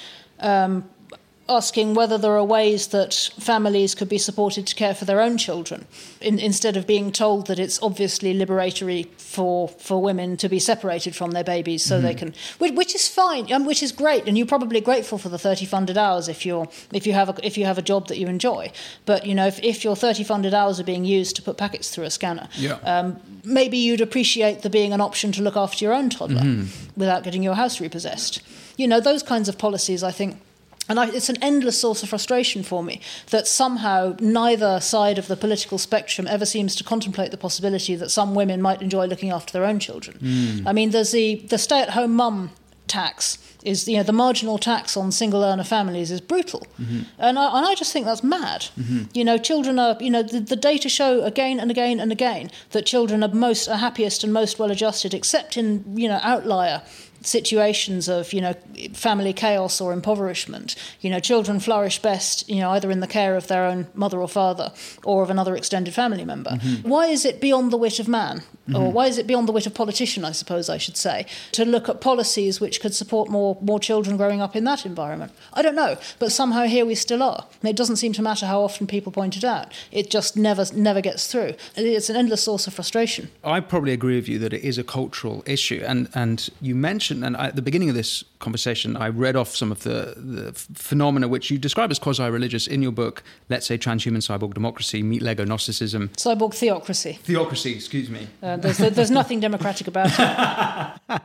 asking whether there are ways that families could be supported to care for their own children, instead of being told that it's obviously liberatory for women to be separated from their babies so they can, which is fine, which is great, and you're probably grateful for the 30 funded hours if you have a job that you enjoy. But if your 30 funded hours are being used to put packets through a scanner, maybe you'd appreciate there being an option to look after your own toddler without getting your house repossessed. Those kinds of policies, I think. And it's an endless source of frustration for me that somehow neither side of the political spectrum ever seems to contemplate the possibility that some women might enjoy looking after their own children. I mean, there's the stay-at-home mum tax is, the marginal tax on single earner families is brutal. And I just think that's mad. Children are, the data show again and again and again that children are happiest and most well adjusted, except in, outlier situations of, family chaos or impoverishment. Children flourish best, either in the care of their own mother or father or of another extended family member. Why is it beyond the wit of man? Or why is it beyond the wit of politician, I suppose I should say, to look at policies which could support more children growing up in that environment? I don't know, but somehow here we still are. It doesn't seem to matter how often people point it out. It just never gets through. It's an endless source of frustration.
I probably agree with you that it is a cultural issue. And you mentioned, and at the beginning of this conversation, I read off some of the phenomena which you describe as quasi-religious in your book, let's say Transhuman Cyborg Democracy, Meet Lego Gnosticism.
Cyborg Theocracy.
Theocracy, excuse me.
There's nothing democratic about it.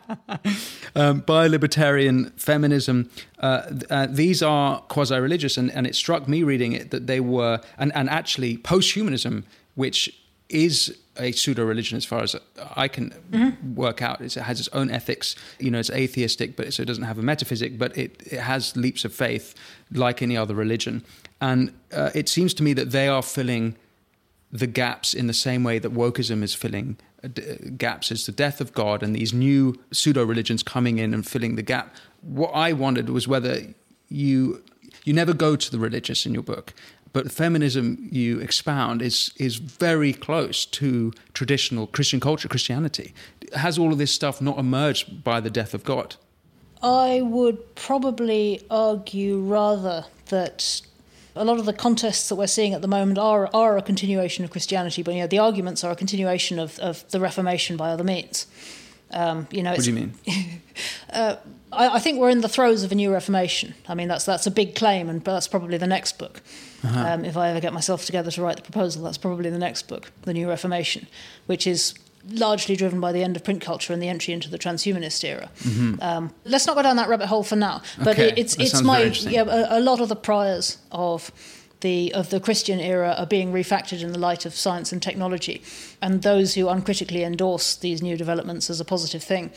Bi-libertarian feminism, these are quasi-religious, and it struck me reading it that they were, and actually post-humanism, which is a pseudo-religion as far as I can work out. It has its own ethics. It's atheistic, but so it doesn't have a metaphysic, but it has leaps of faith like any other religion. And it seems to me that they are filling the gaps in the same way that wokeism is filling gaps, is the death of God and these new pseudo-religions coming in and filling the gap. What I wondered was whether you never go to the religious in your book, but feminism you expound is very close to traditional Christian culture, Christianity. Has all of this stuff not emerged by the death of God?
I would probably argue rather that a lot of the contests that we're seeing at the moment are a continuation of Christianity, but the arguments are a continuation of the Reformation by other means.
What do you mean?
I think we're in the throes of a new Reformation. I mean, that's a big claim, and that's probably the next book. If I ever get myself together to write the proposal, that's probably the next book, The New Reformation, which is largely driven by the end of print culture and the entry into the transhumanist era. Let's not go down that rabbit hole for now. But
okay.
it's a lot of the priors of the Christian era are being refactored in the light of science and technology, and those who uncritically endorse these new developments as a positive thing,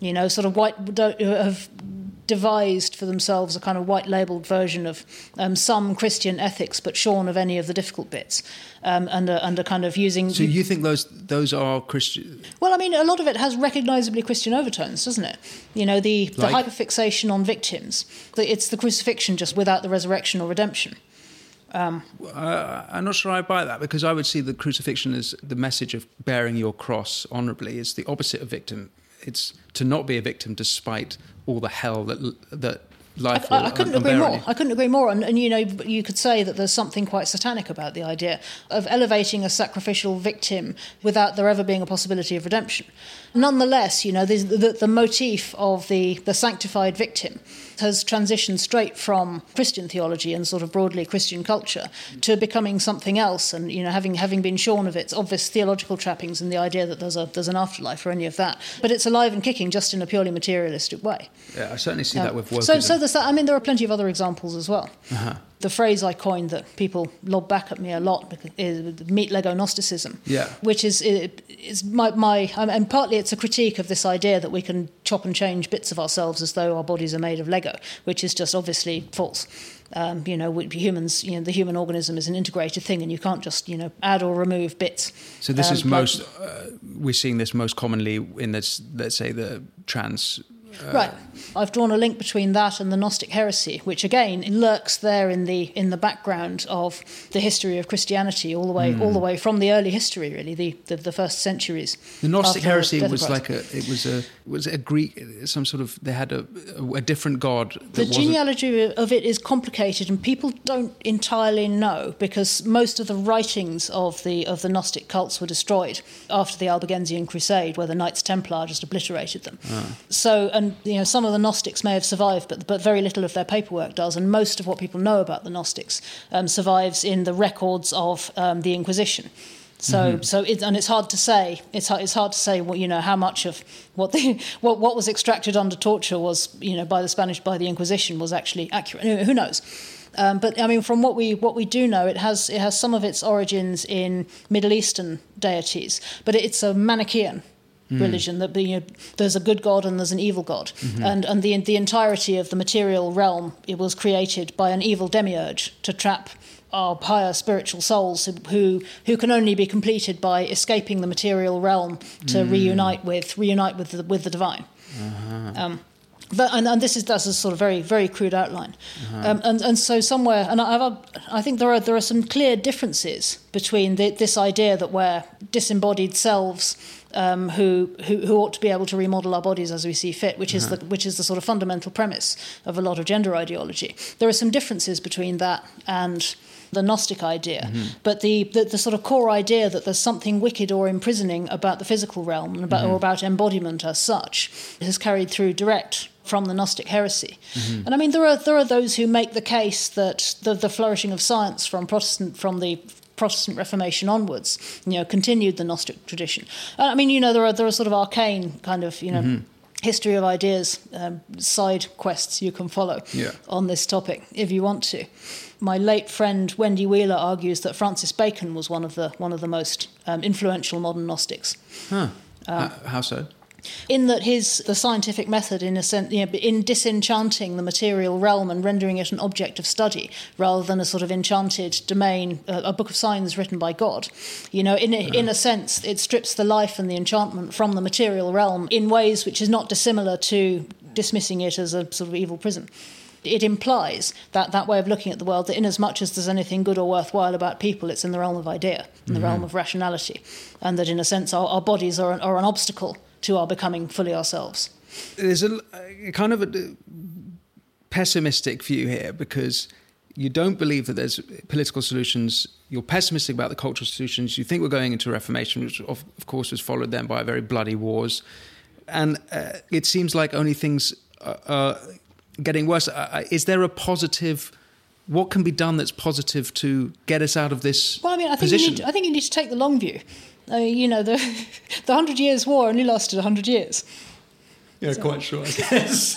have devised for themselves a kind of white-labelled version of some Christian ethics, but shorn of any of the difficult bits, and are kind of using...
So you think those are Christian...
Well, I mean, a lot of it has recognisably Christian overtones, doesn't it? The hyperfixation on victims. It's the crucifixion just without the resurrection or redemption.
I'm not sure I buy that, because I would see the crucifixion as the message of bearing your cross honourably. It's the opposite of victim. It's to not be a victim despite all the hell that life
I couldn't agree more. I couldn't agree more. And you could say that there's something quite satanic about the idea of elevating a sacrificial victim without there ever being a possibility of redemption. Nonetheless, the motif of the sanctified victim has transitioned straight from Christian theology and sort of broadly Christian culture to becoming something else. And having been shorn of its obvious theological trappings and the idea that there's an afterlife or any of that, but it's alive and kicking just in a purely materialistic way.
Yeah, I certainly see that with wokeism.
So there are plenty of other examples as well. Uh-huh. The phrase I coined that people lob back at me a lot is meat Lego Gnosticism, which is my and partly it's a critique of this idea that we can chop and change bits of ourselves as though our bodies are made of Lego, which is just obviously false. Humans, the human organism is an integrated thing, and you can't just add or remove bits.
So this is we're seeing this most commonly in this, let's say, the trans.
Right. I've drawn a link between that and the Gnostic heresy, which again lurks there in the background of the history of Christianity, all the way from the early history, really, the first centuries.
The Gnostic heresy was like was a Greek, some sort of, they had a different god.
The genealogy of it is complicated, and people don't entirely know, because most of the writings of the Gnostic cults were destroyed after the Albigensian Crusade, where the Knights Templar just obliterated them. So, and some of the Gnostics may have survived, but very little of their paperwork does, and most of what people know about the Gnostics survives in the records of the Inquisition. So it's hard to say. It's hard to say how much of what was extracted under torture was by the Inquisition was actually accurate. Who knows? But I mean, from what we do know, it has some of its origins in Middle Eastern deities, but it's a Manichaean religion, that there's a good god and there's an evil god, and the entirety of the material realm, it was created by an evil demiurge to trap our higher spiritual souls who can only be completed by escaping the material realm to reunite with the divine. And this is a sort of very, very crude outline. And so somewhere, and I think there are some clear differences between this idea that we're disembodied selves who ought to be able to remodel our bodies as we see fit, which is the sort of fundamental premise of a lot of gender ideology. There are some differences between that and the Gnostic idea, but the sort of core idea that there's something wicked or imprisoning about the physical realm and or about embodiment as such is carried through direct from the Gnostic heresy. And I mean, there are those who make the case that the flourishing of science from the Protestant Reformation onwards, continued the Gnostic tradition. I mean, there are sort of arcane kind of, history of ideas, side quests you can follow on this topic if you want to. My late friend Wendy Wheeler argues that Francis Bacon was one of the most influential modern Gnostics.
How so?
In that the scientific method, in a sense, in disenchanting the material realm and rendering it an object of study rather than a sort of enchanted domain, a book of signs written by God. In a sense, it strips the life and the enchantment from the material realm in ways which is not dissimilar to dismissing it as a sort of evil prison. It implies that way of looking at the world, that inasmuch as there's anything good or worthwhile about people, it's in the realm of idea, in the realm of rationality, and that in a sense our bodies are an obstacle to our becoming fully ourselves.
There's a kind of a pessimistic view here, because you don't believe that there's political solutions. You're pessimistic about the cultural solutions. You think we're going into Reformation, which of course was followed then by very bloody wars. And it seems like only things are getting worse. Is there a positive... What can be done that's positive to get us out of this position?
I think you need to take the long view. The 100 Years' War only lasted 100 years.
Yeah, so, quite sure, I guess.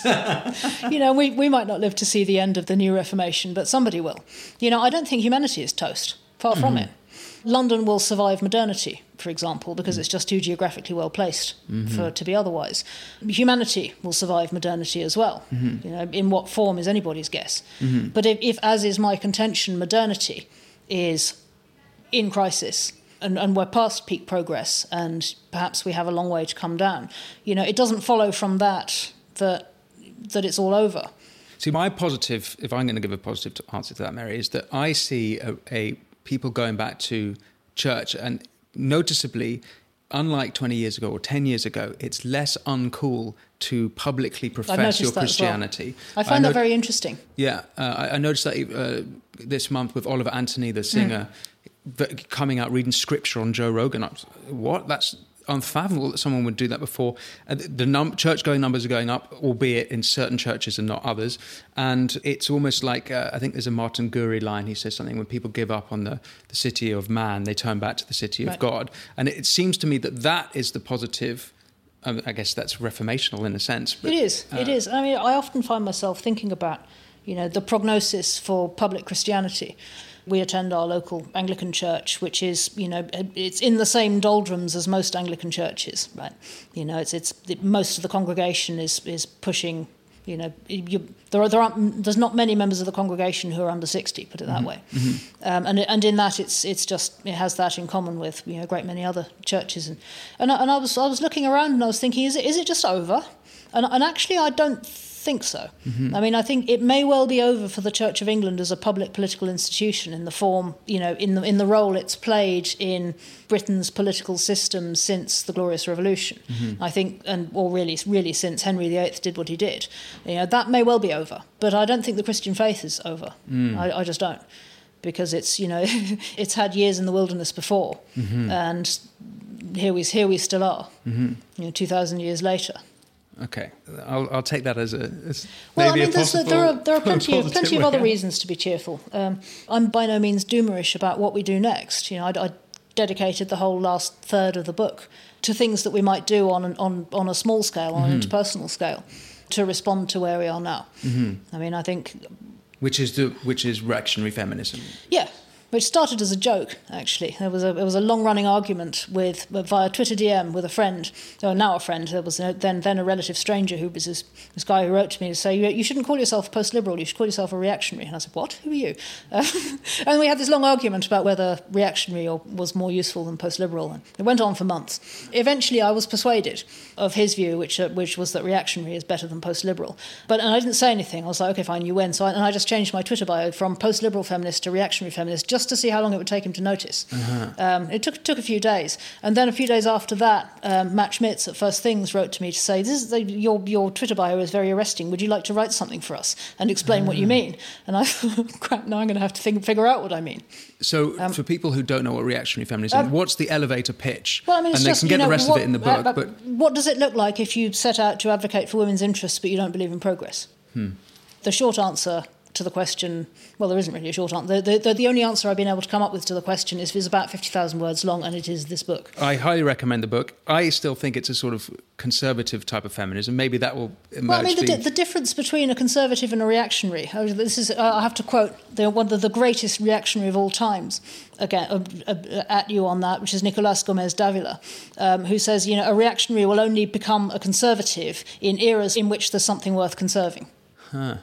We might not live to see the end of the new Reformation, but somebody will. I don't think humanity is toast. Far from it. London will survive modernity, for example, because it's just too geographically well placed to be otherwise. Humanity will survive modernity as well. In what form is anybody's guess. But if, as is my contention, modernity is in crisis, and we're past peak progress, and perhaps we have a long way to come down, it doesn't follow from that it's all over.
See, my positive, if I'm going to give a positive answer to that, Mary, is that I see a people going back to church, and noticeably unlike 20 years ago or 10 years ago, it's less uncool to publicly profess your Christianity.
I find that very interesting.
Yeah, I noticed that this month with Oliver Anthony, the singer, coming out reading scripture on Joe Rogan. I was, what? That's unfathomable that someone would do that before. The church-going numbers are going up, albeit in certain churches and not others. And it's almost like, I think there's a Martin Gurri line. He says something, when people give up on the city of man, they turn back to the city of God. And it seems to me that is the positive. I guess that's reformational in a sense. But,
it is. I mean, I often find myself thinking about, the prognosis for public Christianity. We attend our local Anglican church, which is, it's in the same doldrums as most Anglican churches, right? Most of the congregation is pushing, there's not many members of the congregation who are under 60, put it that way. Mm-hmm. And in that, it has that in common with, a great many other churches. And I was looking around and I was thinking, is it just over? And actually, I don't think so. Mm-hmm. I mean, I think it may well be over for the Church of England as a public political institution in the form, in the role it's played in Britain's political system since the Glorious Revolution. Mm-hmm. I think, really since Henry VIII did what he did. That may well be over, but I don't think the Christian faith is over. I just don't, because it's it's had years in the wilderness before, and here we still are, 2,000 years later.
Okay, I'll take that as
well.
Maybe
there are plenty of other reasons to be cheerful. I'm by no means doomerish about what we do next. I dedicated the whole last third of the book to things that we might do on a small scale, on an interpersonal scale, to respond to where we are now. Mm-hmm. I mean, I think
which is reactionary feminism.
Yeah. Which started as a joke, actually. There was a long-running argument via Twitter DM with a friend, or now a friend. There was then a relative stranger who was this guy who wrote to me to say, you shouldn't call yourself post-liberal, you should call yourself a reactionary. And I said, what? Who are you? And we had this long argument about whether reactionary was more useful than post-liberal. And it went on for months. Eventually, I was persuaded of his view, which was that reactionary is better than post-liberal. And I didn't say anything. I was like, okay, fine, you win. And I just changed my Twitter bio from post-liberal feminist to reactionary feminist, just to see how long it would take him to notice. Uh-huh. It took a few days. And then a few days after that, Matt Schmitz at First Things wrote to me to say, your Twitter bio is very arresting. Would you like to write something for us and explain what you mean? And I thought, crap, now I'm going to have to figure out what I mean.
So for people who don't know what reactionary feminism is, what's the elevator pitch?
Well, I mean,
and they can get the rest of it in the book. But
what does it look like if you set out to advocate for women's interests but you don't believe in progress? The short answer to the question, well, there isn't really a short answer. The only answer I've been able to come up with to the question is about 50,000 words long, and it is this book.
I highly recommend the book. I still think it's a sort of conservative type of feminism. Maybe that will emerge.
Well, I mean, the difference between a conservative and a reactionary, I have to quote one of the greatest reactionary of all times, again, at you on that, which is Nicolás Gómez Dávila, who says, a reactionary will only become a conservative in eras in which there's something worth conserving.
Huh.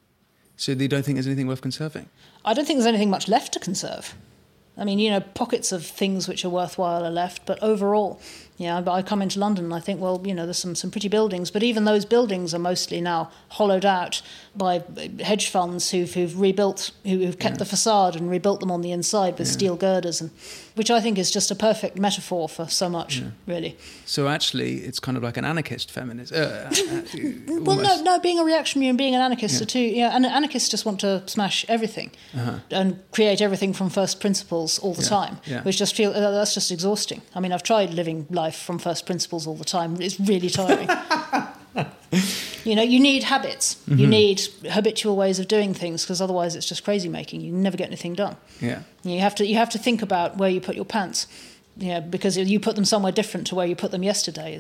So you don't think there's anything worth conserving?
I don't think there's anything much left to conserve. I mean, pockets of things which are worthwhile are left, but overall, I come into London and I think, well, there's some pretty buildings, but even those buildings are mostly now hollowed out by hedge funds who've rebuilt, who've kept the facade and rebuilt them on the inside with steel girders, which I think is just a perfect metaphor for so much, really.
So actually, it's kind of like an anarchist feminism.
Well, no, being a reactionary and being an anarchist are two. And anarchists just want to smash everything and create everything from first principles all the time, which just feel that's just exhausting. I mean, I've tried living life from first principles all the time. It's really tiring. You need habits. Mm-hmm. You need habitual ways of doing things, because otherwise it's just crazy making. You never get anything done. Yeah. You have to think about where you put your pants. Because you put them somewhere different to where you put them yesterday.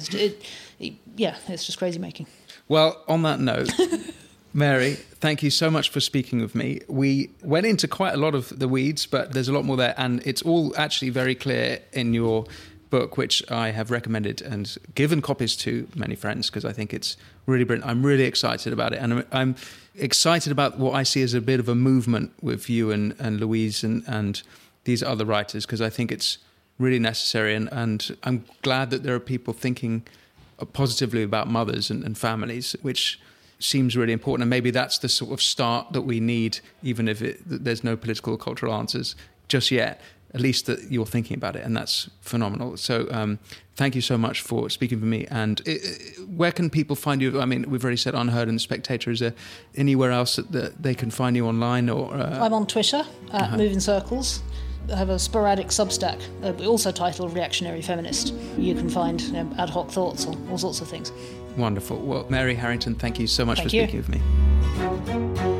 It's just crazy making.
Well, on that note, Mary, thank you so much for speaking with me. We went into quite a lot of the weeds, but there's a lot more there, and it's all actually very clear in your book, which I have recommended and given copies to many friends because I think it's really brilliant. I'm really excited about it, and I'm excited about what I see as a bit of a movement with you and Louise and these other writers, because I think it's really necessary, and I'm glad that there are people thinking positively about mothers and families, which seems really important, and maybe that's the sort of start that we need, even if there's no political or cultural answers just yet. at least that you're thinking about it, and that's phenomenal. So thank you so much for speaking for me. And where can people find you? I mean, we've already said Unheard and The Spectator. Is there anywhere else that they can find you online? Or
I'm on Twitter at Moving Circles. I have a sporadic Substack, also titled Reactionary Feminist. You can find ad hoc thoughts on all sorts of things.
Wonderful. Well, Mary Harrington, thank you so much for speaking with me.